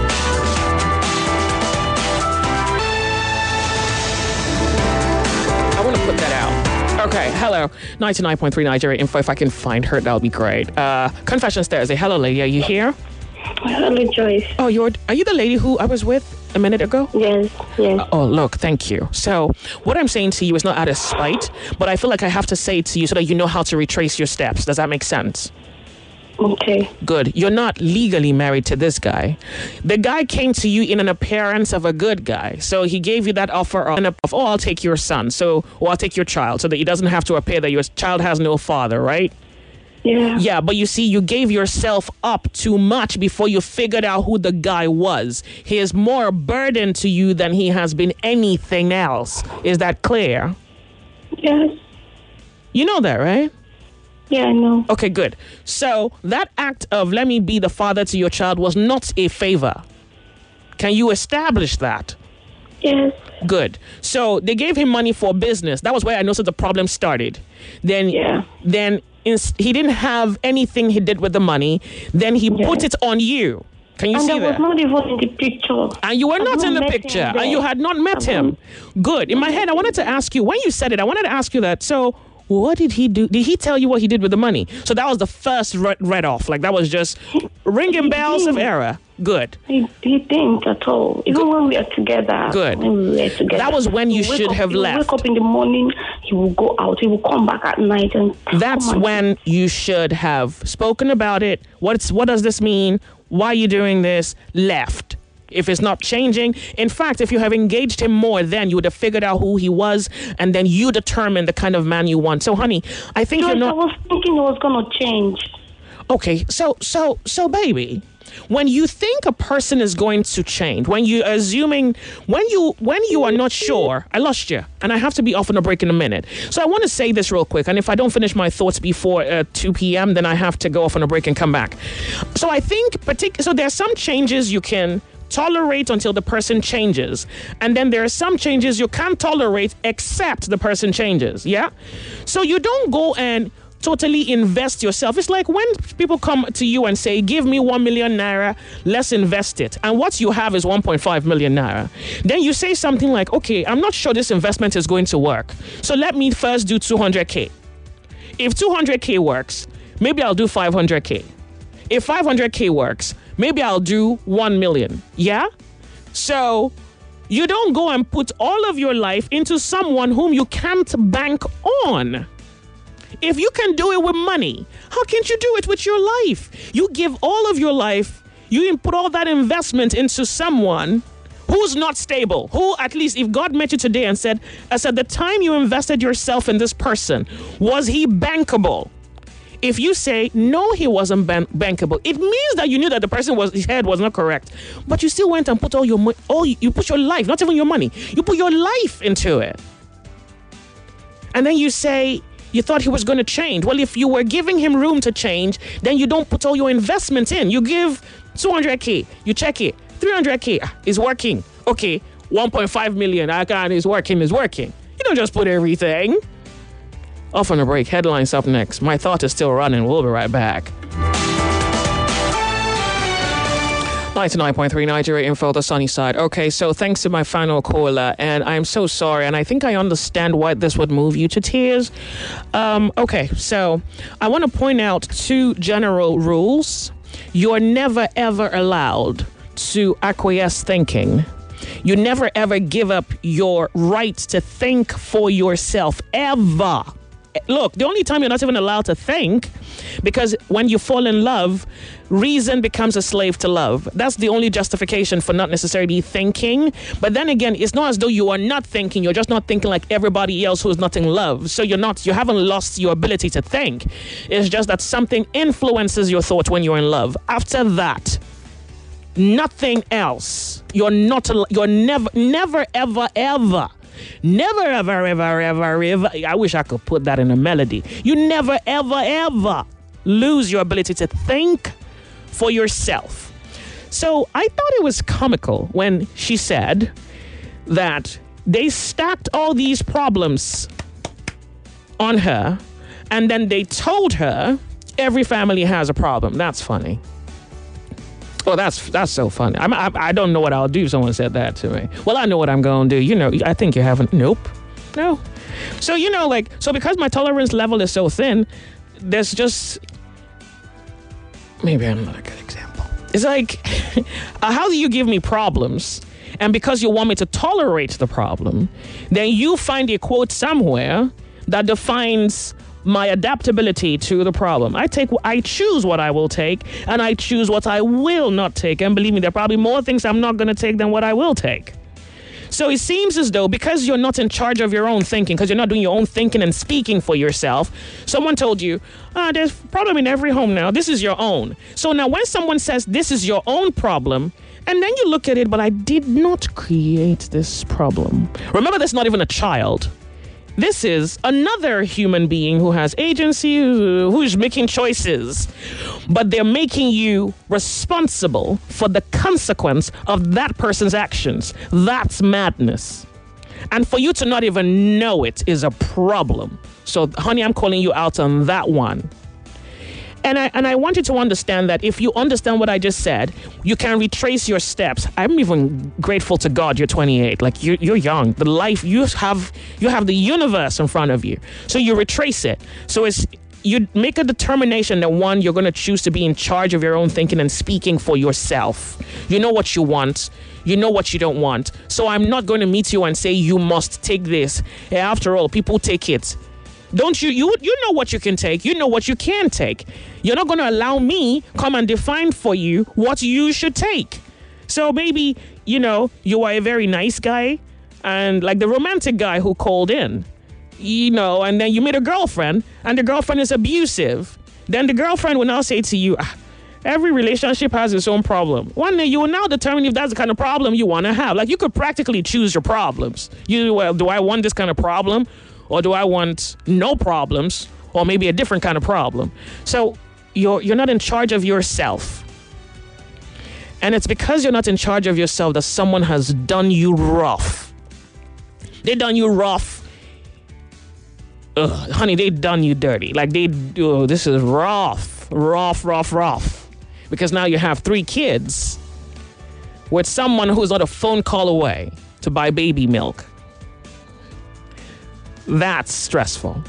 I want to put that out. Okay, hello. ninety-nine point three Nigeria Info. If I can find her, that would be great. Uh, Confessions Thursday. Hello, lady. Are you here? Hello, Joyce. Oh, you're, are you the lady who I was with a minute ago? Yes, yes. Uh, oh, look, thank you. So, what I'm saying to you is not out of spite, but I feel like I have to say it to you so that you know how to retrace your steps. Does that make sense? Okay. Good. You're not legally married to this guy. The guy came to you in an appearance of a good guy. So he gave you that offer of, of oh, I'll take your son. So, or I'll take your child so that it doesn't have to appear that your child has no father, right? Yeah. Yeah, but you see, you gave yourself up too much before you figured out who the guy was. He is more a burden to you than he has been anything else. Is that clear? Yes. You know that, right? Yeah, I know. Okay, good. So that act of let me be the father to your child was not a favor. Can you establish that? Yes. Good. So they gave him money for business. That was where I noticed the problem started. Then, yeah. then ins- he didn't have anything he did with the money. Then he yeah. put it on you. Can you and see I that? was not even in the picture. And you were I not in the picture. And you had not met him. Good. In my head, I wanted to ask you, when you said it, I wanted to ask you that. So what did he do? Did he tell you what he did with the money? So that was the first read, read off. Like that was just ringing he bells didn't. of error. Good. He, he didn't at all. Even Good. when we were together. Good. When we were together. That was when you should up, have he left. He would wake up in the morning. He will go out. He will come back at night. And That's when you should have spoken about it. What's What does this mean? Why are you doing this? Left. If it's not changing. In fact, if you have engaged him more, then you would have figured out who he was, and then you determine the kind of man you want. So, honey, I think yes, you're not. I was thinking it was going to change. Okay, so, so, so, baby, when you think a person is going to change, when you assuming, when you, when you are not sure, I lost you, and I have to be off on a break in a minute. So I want to say this real quick, and if I don't finish my thoughts before uh, two p.m., then I have to go off on a break and come back. So I think, partic- so there are some changes you can tolerate until the person changes, and then there are some changes you can't tolerate except the person changes. Yeah, so you don't go and totally invest yourself. It's like when people come to you and say, give me one million naira, let's invest it, and what you have is one point five million naira. Then you say something like, okay, I'm not sure this investment is going to work, so let me first do two hundred k. If two hundred k works, maybe I'll do five hundred k. If five hundred k works, maybe I'll do one million. Yeah? So you don't go and put all of your life into someone whom you can't bank on. If you can do it with money, how can't you do it with your life? You give all of your life, you put all that investment into someone who's not stable, who at least if God met you today and said, as at the time you invested yourself in this person, was he bankable? If you say, no, he wasn't ban- bankable, it means that you knew that the person was his head was not correct. But you still went and put all your money, all you put your life, not even your money, you put your life into it. And then you say, you thought he was going to change. Well, if you were giving him room to change, then you don't put all your investment in. You give two hundred k, you check it, three hundred k is working. Okay, one point five million, I got is working, is working. You don't just put everything. Off on a break. Headlines up next. My thought is still running. We'll be right back. ninety-nine point three Nigeria Info, the sunny side. Okay, so thanks to my final caller, and I'm so sorry, and I think I understand why this would move you to tears. Um, okay, so I want to point out two general rules. You're never, ever allowed to acquiesce thinking. You never, ever give up your right to think for yourself, ever. look, the only time you're not even allowed to think, because when you fall in love, reason becomes a slave to love. That's the only justification for not necessarily thinking. But then again, it's not as though you are not thinking. You're just not thinking like everybody else who's not in love. So you're not, you haven't lost your ability to think. It's just that something influences your thoughts when you're in love. After that, nothing else. You're not, you're never, never, ever, ever Never, ever, ever, ever, ever. I wish I could put that in a melody. You never, ever, ever lose your ability to think for yourself. So I thought it was comical when she said that they stacked all these problems on her and then they told her every family has a problem. That's funny. Oh, that's that's so funny. I'm, I I don't know what I'll do if someone said that to me. Well, I know what I'm going to do. You know, I think you haven't. Nope. No. So, you know, like, so because my tolerance level is so thin, there's just, maybe I'm not a good example. It's like, uh, how do you give me problems? And because you want me to tolerate the problem, then you find a quote somewhere that defines my adaptability to the problem. I take, I choose what I will take, and I choose what I will not take. And believe me, there are probably more things I'm not going to take than what I will take. So it seems as though because you're not in charge of your own thinking, because you're not doing your own thinking and speaking for yourself, someone told you, ah, there's a problem in every home now. This is your own. So now when someone says this is your own problem, and then you look at it, but I did not create this problem. Remember, that's not even a child. This is another human being who has agency, who's making choices, but they're making you responsible for the consequence of that person's actions. That's madness. And for you to not even know it is a problem. So, honey, I'm calling you out on that one. And I and I want you to understand that if you understand what I just said, you can retrace your steps. I'm even grateful to God you're twenty-eight. Like, you're, you're young. The life, you have you have the universe in front of you. So you retrace it. So it's, you make a determination that, one, you're going to choose to be in charge of your own thinking and speaking for yourself. You know what you want. You know what you don't want. So I'm not going to meet you and say you must take this. After all, people take it. Don't you, you, you know what you can take. You know what you can take. You're not going to allow me come and define for you what you should take. So maybe, you know, you are a very nice guy and like the romantic guy who called in, you know, and then you meet a girlfriend and the girlfriend is abusive. Then the girlfriend will now say to you, ah, every relationship has its own problem. One day you will now determine if that's the kind of problem you want to have. Like, you could practically choose your problems. You, well, do I want this kind of problem? Or do I want no problems, or maybe a different kind of problem? So you're you're not in charge of yourself. And it's because you're not in charge of yourself that someone has done you rough. They done you rough. Ugh, honey, they done you dirty. Like, they, oh, this is rough, rough, rough, rough. Because now you have three kids with someone who's not a phone call away to buy baby milk. That's stressful.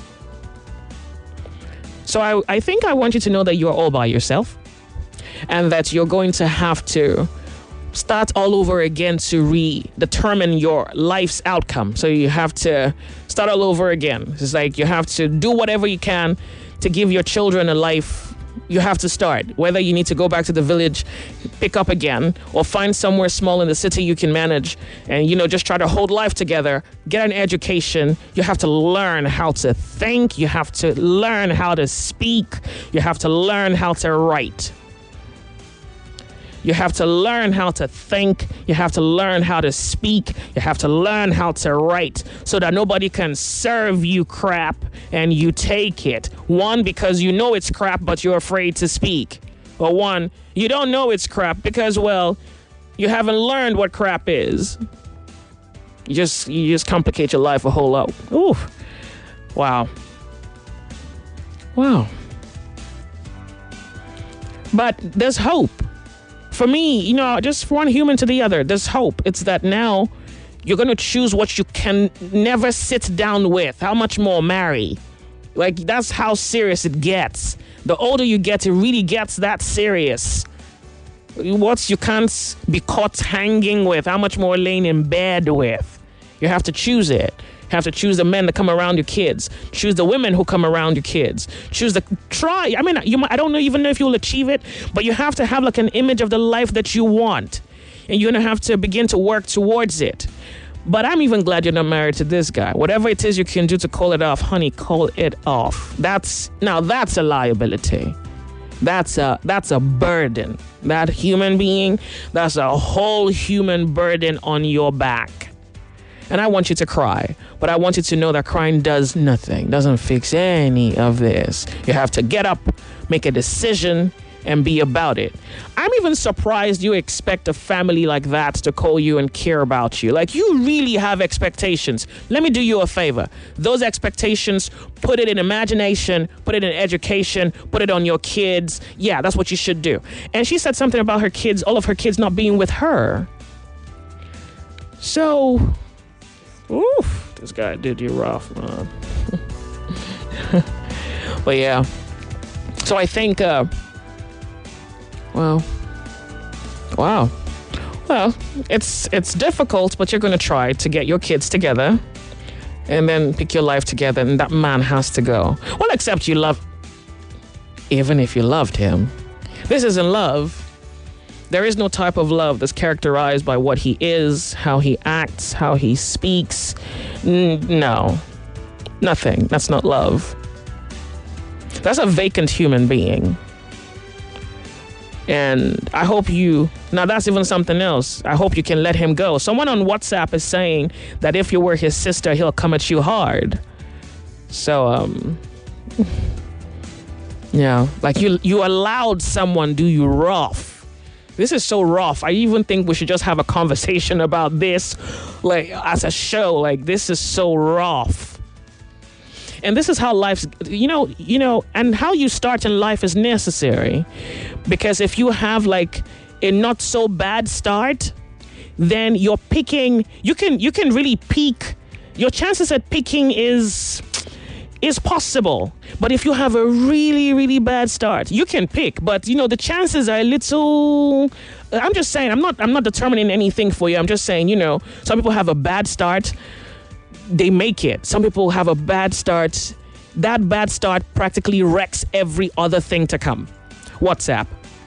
So I, I think I want you to know that you're all by yourself and that you're going to have to start all over again to redetermine your life's outcome. So you have to start all over again. It's like you have to do whatever you can to give your children a life. You have to start, whether you need to go back to the village, pick up again, or find somewhere small in the city you can manage and, you know, just try to hold life together, get an education. You have to learn how to think. You have to learn how to speak. You have to learn how to write. You have to learn how to think. You have to learn how to speak. You have to learn how to write so that nobody can serve you crap and you take it. One, because you know it's crap, but you're afraid to speak. Or one, you don't know it's crap because, well, you haven't learned what crap is. You just, you just complicate your life a whole lot. Ooh, wow. Wow. But there's hope. For me, you know, just one human to the other, there's hope. It's that now you're going to choose what you can never sit down with. How much more marry? Like, that's how serious it gets. The older you get, it really gets that serious. What you can't be caught hanging with, how much more laying in bed with? You have to choose it. You have to choose the men that come around your kids. Choose the women who come around your kids. Choose the try. I mean, you might, I don't know, even know if you'll achieve it, but you have to have like an image of the life that you want, and you're gonna have to begin to work towards it. But I'm even glad you're not married to this guy. Whatever it is you can do to call it off, honey, call it off. That's now that's a liability. That's a that's a burden. That human being, that's a whole human burden on your back. And I want you to cry, but I want you to know that crying does nothing, doesn't fix any of this. You have to get up, make a decision, and be about it. I'm even surprised you expect a family like that to call you and care about you. Like, you really have expectations. Let me do you a favor. Those expectations, put it in imagination, put it in education, put it on your kids. Yeah, that's what you should do. And she said something about her kids, all of her kids not being with her. So, oof, this guy did you rough, man. But yeah. So I think, uh, Well, wow. Well, it's it's difficult, but you're going to try to get your kids together and then pick your life together, and that man has to go. Well, except you love, even if you loved him. This isn't love. There is no type of love that's characterized by what he is, how he acts, how he speaks. N- no, nothing. That's not love. That's a vacant human being. And I hope you, now that's even something else. I hope you can let him go. Someone on WhatsApp is saying that if you were his sister, he'll come at you hard. So, um, yeah, like you, you allowed someone do you rough. This is so rough. I even think we should just have a conversation about this, like as a show. Like, this is so rough. And this is how life's, you know, you know, and how you start in life is necessary. Because if you have like a not so bad start, then you're picking, you can you can really peak. Your chances at picking is is possible. But if you have a really, really bad start, you can pick. But, you know, the chances are a little, I'm just saying, I'm not I'm not determining anything for you. I'm just saying, you know, some people have a bad start. They make it. Some people have a bad start. That bad start practically wrecks every other thing to come. WhatsApp.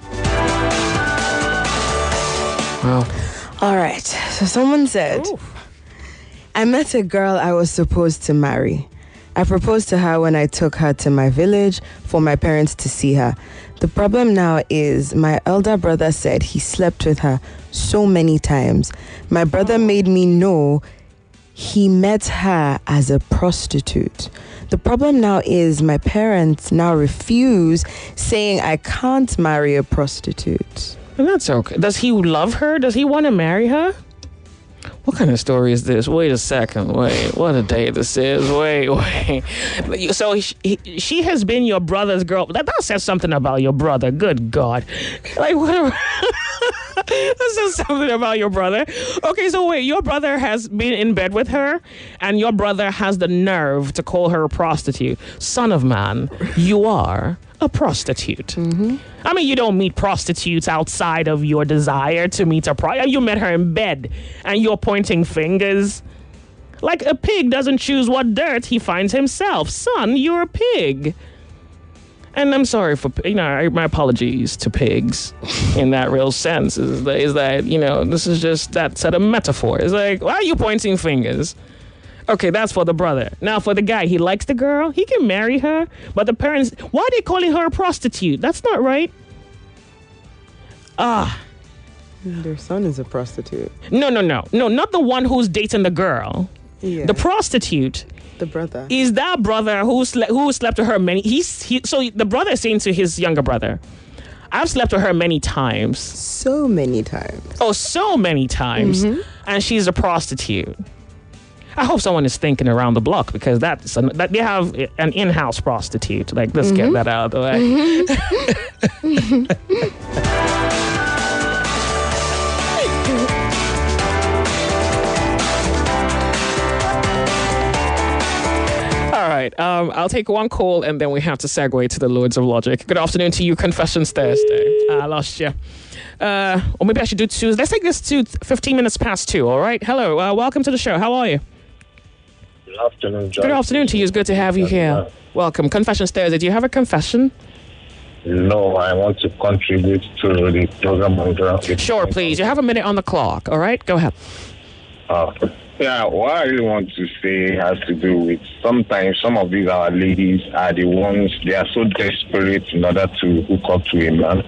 Wow. All right. So someone said, Ooh. I met a girl I was supposed to marry. I proposed to her when I took her to my village for my parents to see her. The problem now is my elder brother said he slept with her so many times. My brother made me know he met her as a prostitute. The problem now is my parents now refuse, saying I can't marry a prostitute. And that's okay. Does he love her? Does he want to marry her? What kind of story is this? Wait a second. Wait, what a day this is. Wait, wait. So he, he, she has been your brother's girl. That, that says something about your brother. Good God. Like, what? That says something about your brother. Okay, so wait, your brother has been in bed with her, and your brother has the nerve to call her a prostitute. Son of man, you are a prostitute. Mm-hmm. I mean, you don't meet prostitutes outside of your desire to meet a prostitute. You met her in bed, and you're pointing fingers. Like a pig doesn't choose what dirt he finds himself. Son, you're a pig. And I'm sorry for, you know, my apologies to pigs in that real sense. Is that, is that, you know, this is just that set of metaphor. It's like, why are you pointing fingers? Okay, that's for the brother. Now for the guy, he likes the girl. He can marry her. But the parents, why are they calling her a prostitute? That's not right. Ah. Their son is a prostitute. No, no, no. No, not the one who's dating the girl. Yeah. The prostitute. The brother. Is that brother who, sle- who slept with her many... He's he, So the brother is saying to his younger brother, I've slept with her many times. So many times. Oh, so many times. Mm-hmm. And she's a prostitute. I hope someone is thinking around the block, because that's an, that they have an in-house prostitute. Like, let's mm-hmm. get that out of the way. Mm-hmm. All right, um, I'll take one call and then we have to segue to the Lords of Logic. Good afternoon to you, Confessions Thursday. Uh, I lost you. Uh, or maybe I should do two. Let's take this to fifteen minutes past two, all right? Hello, uh, welcome to the show. How are you? Good afternoon, John. Good afternoon to you. It's good to have you here. Welcome. Confessions Thursday. Do you have a confession? No, I want to contribute to the program on ground. Sure, please. You have a minute on the clock. All right, go ahead. Uh, yeah, what I really want to say has to do with sometimes some of these our ladies are the ones, they are so desperate in order to hook up to a man.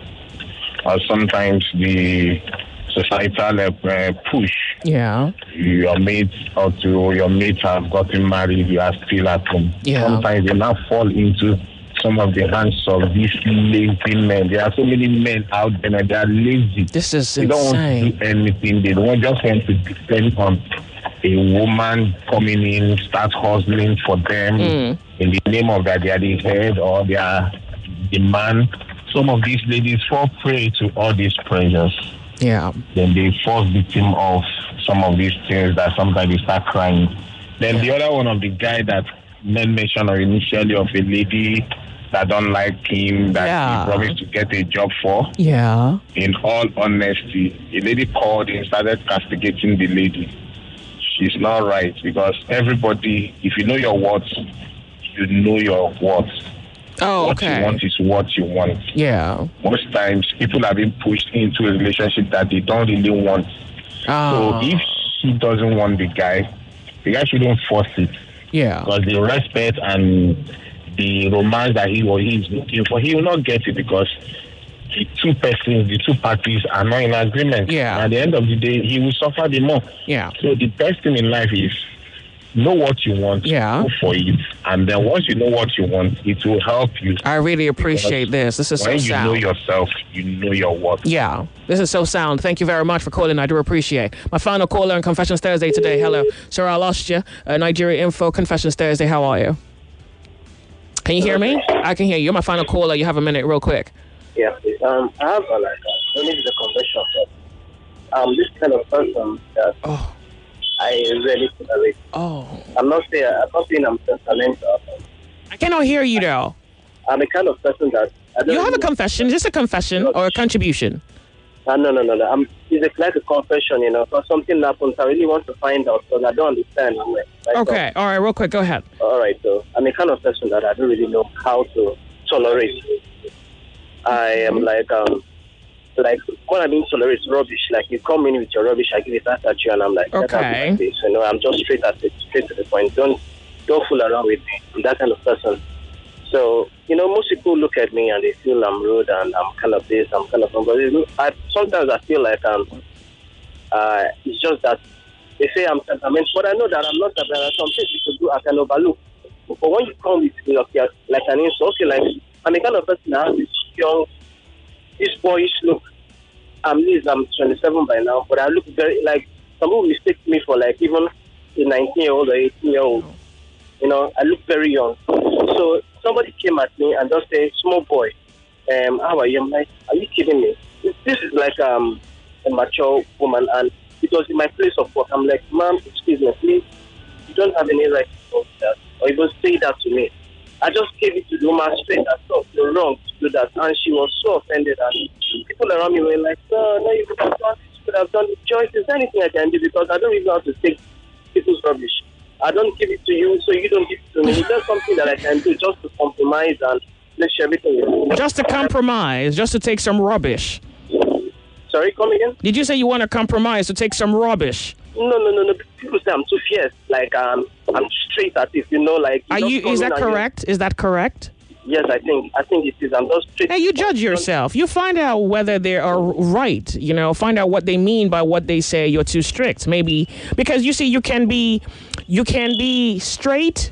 Or sometimes the societal uh, push. Yeah. Your mates or to your mates have gotten married, you are still at home. Yeah. Sometimes they now fall into some of the hands of these lazy men. There are so many men out there and they are lazy. This is they don't insane. want to do anything. They don't just want to depend on a woman coming in, start hustling for them Mm. in the name of that they are the head or they are the man. Some of these ladies fall prey to all these pressures. Yeah. Then they fall victim of some of these things that sometimes they start crying. Then the other one of the guy that men mentioned initially of a lady that don't like him, that Yeah. he promised to get a job for. Yeah. In all honesty, a lady called and started castigating the lady. She's not right because everybody, if you know your worth, you know your worth. Oh, what okay. you want is what you want. Yeah. Most times, people have been pushed into a relationship that they don't really want. Oh. So if she doesn't want the guy, the guy shouldn't force it. Yeah. Because the respect and the romance that he or he is looking for, he will not get it because the two persons, the two parties are not in agreement. Yeah. And at the end of the day, he will suffer the more. Yeah. So the best thing in life is know what you want, yeah. go for it, and then once you know what you want, it will help you. I really appreciate this. This is so when you sound. know yourself, you know your worth. Yeah, this is so sound. Thank you very much for calling. I do appreciate. My final caller on Confessions Thursday today. Hello, sir. I lost you. Uh, Nigeria Info Confessions Thursday. How are you? Can you hear me? I can hear you. You're my final caller. You have a minute, real quick. Yeah, please. Um, I have a, like, uh, only the confession, but um, this kind of person that oh. I really tolerate. Oh. I'm not saying I'm not saying I'm sentimental. I cannot hear you though. I'm a kind of person that I don't You have a really- confession. Is this a confession or a contribution? Uh, no, no, no, no. I'm, it's a, like a confession, you know. Because something happens, I really want to find out because I don't understand. I'm like, like, Okay. All right. Real quick. Go ahead. All right, so I'm a kind of person that I don't really know how to tolerate. I am like, um, like, when I mean tolerate rubbish, like you come in with your rubbish, I give it back at you, and I'm like, get out of Okay. my face, you know, I'm just straight at it, straight to the point. Don't, don't fool around with me. I'm that kind of person. So, you know, most people look at me and they feel I'm rude and I'm kind of this, I'm kind of, but I, sometimes I feel like um, uh, it's just that they say I'm sentimental, but I know that I'm not sentimental. Some things you could do, I can overlook. But when you come with like, like an insult, okay, like, I'm a kind of person that has this young, this boyish look. I'm Liz, I'm twenty-seven by now, but I look very, like, some people mistake me for, like, even a nineteen-year-old or eighteen-year-old. You know, I look very young. So somebody came at me and just said, small boy, um, how are you? I'm like, are you kidding me? This, this is like um, a mature woman, and it was in my place of work. I'm like, ma'am, excuse me, please, you don't have any right to do that, or even say that to me. I just gave it to the woman straight and thought you're wrong to do that, and she was so offended, and people around me were like, no, no, you could have done this, you could have done it. Joyce, is there anything I can do? Because I don't even know how to take people's rubbish. I don't give it to you, so you don't give it to me. Is there something that I can do just to compromise and make sure everything is... Just to compromise, just to take some rubbish. Sorry, come again? Did you say you want to compromise to take some rubbish? No, no, no, no. People say I'm too fierce. Like, um, I'm straight at it, you know, like... Are just you? come Is in that and you- correct? Is that correct? Yes, I think I think it is. I'm just straight. Hey, you judge yourself. You find out whether they are right. You know, find out what they mean by what they say you're too strict. Maybe because you see, you can be, you can be straight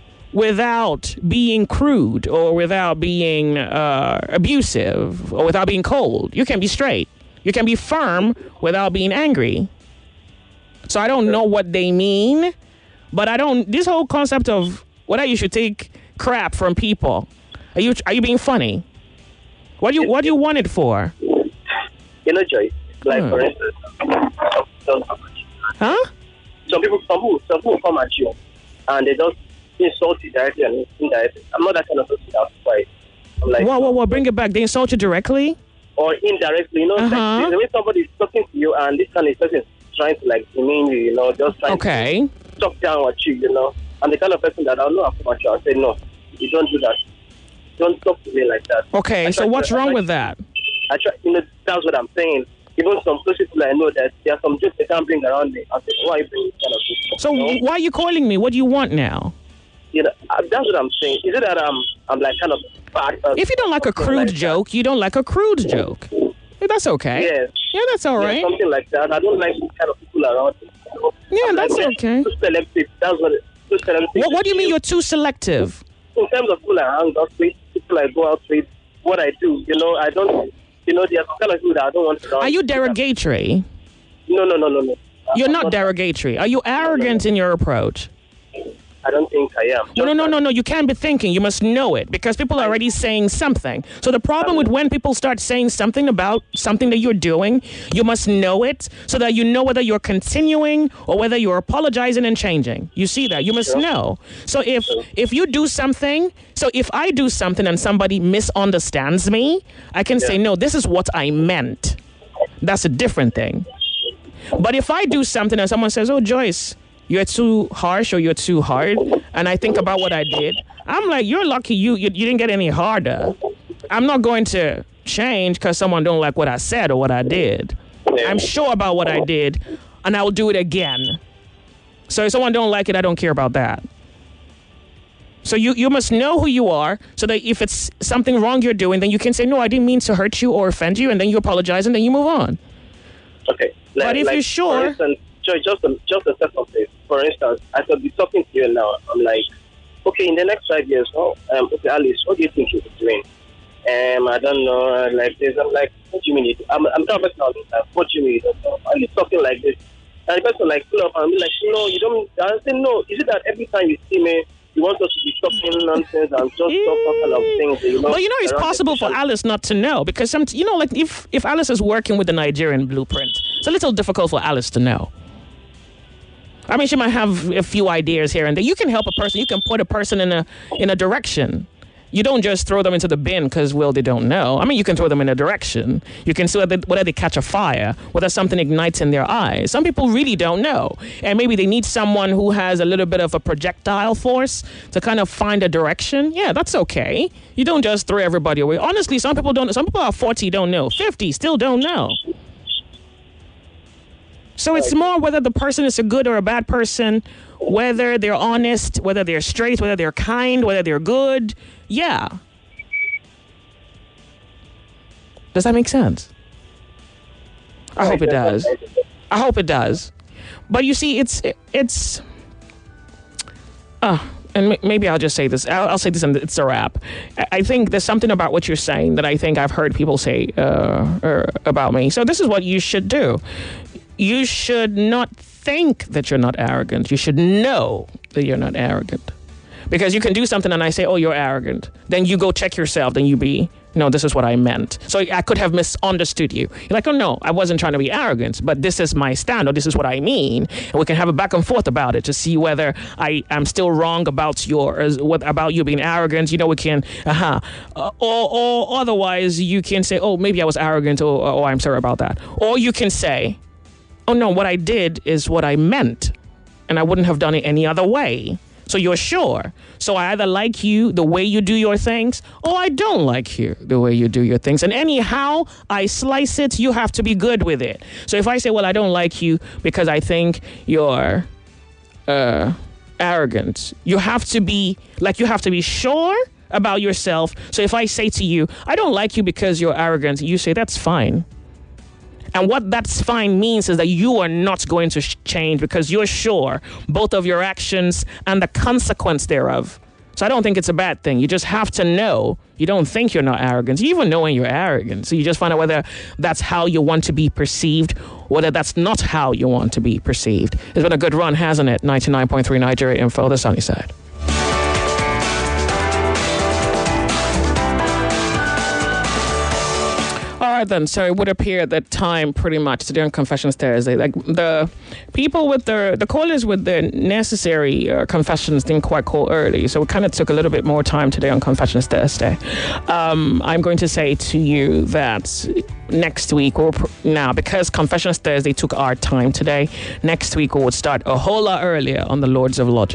without being crude or without being uh, abusive or without being cold. You can be straight. You can be firm without being angry. So I don't know what they mean, but I don't. This whole concept of whether you should take crap from people. Are you are you being funny? What do you what do you want it for? You know, Joy. Like Hmm. for instance, huh? Some people, some people, some people come at you, and they just insult you directly and indirectly. I'm not that kind of person that's quiet. I'm like, Whoa, whoa, whoa! Bring it back. They insult you directly? or indirectly, you know, Uh-huh. like, the way somebody is talking to you, and this kind of person is trying to like demean you, you know, just trying Okay. to talk down at you, you know. I'm the kind of person that I'll know I'm mature. I'll say, no, you don't do that. Don't talk to me like that. Okay, so what's to, wrong with that? I try, you know, that's what I'm saying. Even some close people I know that there are some jokes they can't bring around me. I say, why are you bringing kind of things? So you know? Why are you calling me? What do you want now? You know, that's what I'm saying. Is it that I'm, I'm like kind of bad? If you don't like a crude like joke, that. you don't like a crude joke. That's okay. Yes. Yeah, that's all right. Yeah, something like that. I don't like kind of people around me. You know? Yeah, I'm that's like, okay. Too selective. That's what. It, too selective. What, what do you mean you're too selective? In terms of people I hang out with, people I go out with, what I do, you know, I don't, you know, there are some kind of people that I don't want to. Are you derogatory? No, no, no, no, no. You're not, not derogatory. Are you arrogant no, no, no. in your approach? I don't think I am. No, no, no, no, no. You can't be thinking. You must know it because people are already saying something. So the problem with when people start saying something about something that you're doing, you must know it so that you know whether you're continuing or whether you're apologizing and changing. You see that? You must sure. know. So if sure. if you do something, so if I do something and somebody misunderstands me, I can yeah. say, no, this is what I meant. That's a different thing. But if I do something and someone says, oh, Joyce, you're too harsh or you're too hard, and I think about what I did, I'm like, you're lucky you you, you didn't get any harder. I'm not going to change because someone don't like what I said or what I did. I'm sure about what I did, and I will do it again. So if someone don't like it, I don't care about that. So you, you must know who you are so that if it's something wrong you're doing, then you can say, no, I didn't mean to hurt you or offend you, and then you apologize, and then you move on. Okay. Like, but if like, you're sure... For instance, just a, just a second, please. For instance, I could be talking to you now. I'm like, okay, in the next five years, oh, um, okay, Alice, what do you think you'll be doing? Um, I don't know, like this. I'm like, what do you mean? I'm, I'm talking about this. What do you mean? Are you talking like this? And the person like, pull up and be like, no, you don't. I say, no. Is it that every time you see me, you want us to be talking nonsense and just talk all kind of things? You know, well, you know, it's possible for Alice not to know because some, you know, like if if Alice is working with the Nigerian blueprint, it's a little difficult for Alice to know. I mean, she might have a few ideas here and there. You can help a person. You can point a person in a in a direction. You don't just throw them into the bin because, well, they don't know. I mean, you can throw them in a direction. You can see whether, whether they catch a fire, whether something ignites in their eyes. Some people really don't know. And maybe they need someone who has a little bit of a projectile force to kind of find a direction. Yeah, that's okay. You don't just throw everybody away. Honestly, some people don't. Some people are forty, don't know. fifty, still don't know. So it's more whether the person is a good or a bad person, whether they're honest, whether they're straight, whether they're kind, whether they're good. Yeah. Does that make sense? I hope it does. I hope it does. But you see, it's, it's, uh, and maybe I'll just say this. I'll, I'll say this and it's a wrap. I think there's something about what you're saying that I think I've heard people say uh, er, about me. So this is what you should do. You should not think that you're not arrogant. You should know that you're not arrogant. Because you can do something and I say, oh, you're arrogant. Then you go check yourself. Then you be, no, this is what I meant. So I could have misunderstood you. You're like, oh, no, I wasn't trying to be arrogant, but this is my stand or this is what I mean. And we can have a back and forth about it to see whether I am still wrong about your, about you being arrogant. You know, we can, uh-huh. Uh, or, or otherwise you can say, oh, maybe I was arrogant or, or I'm sorry about that. Or you can say, oh, no, what I did is what I meant, and I wouldn't have done it any other way. So you're sure. So I either like you the way you do your things, or I don't like you the way you do your things. And anyhow I slice it, you have to be good with it. So if I say, well, I don't like you because I think you're uh, arrogant, you have to be, like, you have to be sure about yourself. So if I say to you, I don't like you because you're arrogant, you say, that's fine. And what that's fine means is that you are not going to sh- change because you're sure both of your actions and the consequence thereof. So I don't think it's a bad thing. You just have to know. You don't think you're not arrogant. You even know when you're arrogant. So you just find out whether that's how you want to be perceived, whether that's not how you want to be perceived. It's been a good run, hasn't it? ninety-nine point three Nigeria Info, the sunny side. All right, then. So it would appear that time pretty much today on Confessions Thursday, like the people with the the callers with the necessary uh, confessions didn't quite call early, so we kind of took a little bit more time today on Confessions Thursday. Um, I'm going to say to you that next week, or now because Confessions Thursday took our time today, next week we would start a whole lot earlier on the Lords of Logic.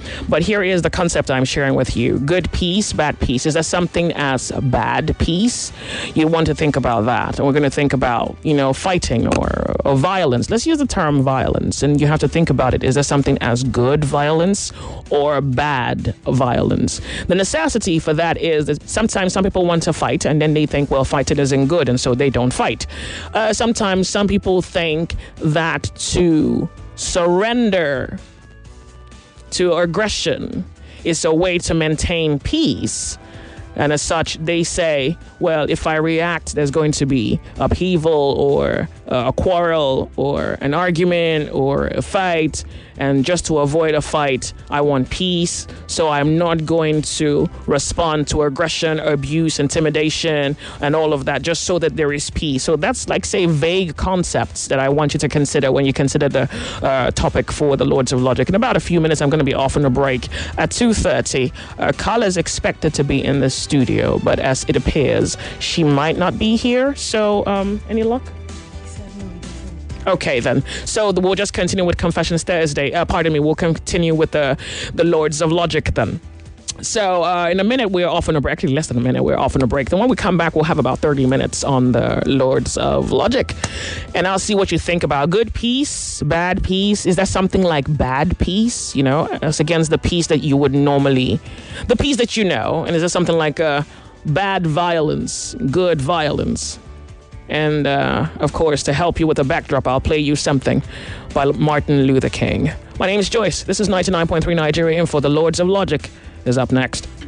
But here is the concept I'm sharing with you. Good peace, bad peace. Is there something as bad peace? You want to think about that. And we're going to think about, you know, fighting or, or violence. Let's use the term violence. And you have to think about it. Is there something as good violence or bad violence? The necessity for that is that sometimes some people want to fight and then they think, well, fighting isn't good, and so they don't fight. Uh, sometimes some people think that to surrender to aggression is a way to maintain peace. And as such, they say, well, if I react, there's going to be upheaval or uh, a quarrel or an argument or a fight. And just to avoid a fight, I want peace. So I'm not going to respond to aggression, abuse, intimidation, and all of that, just so that there is peace. So that's like, say, vague concepts that I want you to consider when you consider the uh, topic for the Lords of Logic. In about a few minutes, I'm going to be off on a break. At two thirty, uh, Carla is expected to be in the studio, but as it appears, she might not be here. So um, any luck? Okay, then. So we'll just continue with Confessions Thursday. Uh, pardon me, we'll continue with the, the Lords of Logic then. So uh, in a minute, we're off on a break. Actually, less than a minute, we're off on a break. Then when we come back, we'll have about thirty minutes on the Lords of Logic. And I'll see what you think about good peace, bad peace. Is that something like bad peace, you know, as against the peace that you would normally, the peace that you know? And is there something like uh, bad violence, good violence? And, uh, of course, to help you with the backdrop, I'll play you something by Martin Luther King. My name is Joyce. This is ninety-nine point three Nigeria Info. The Lords of Logic is up next.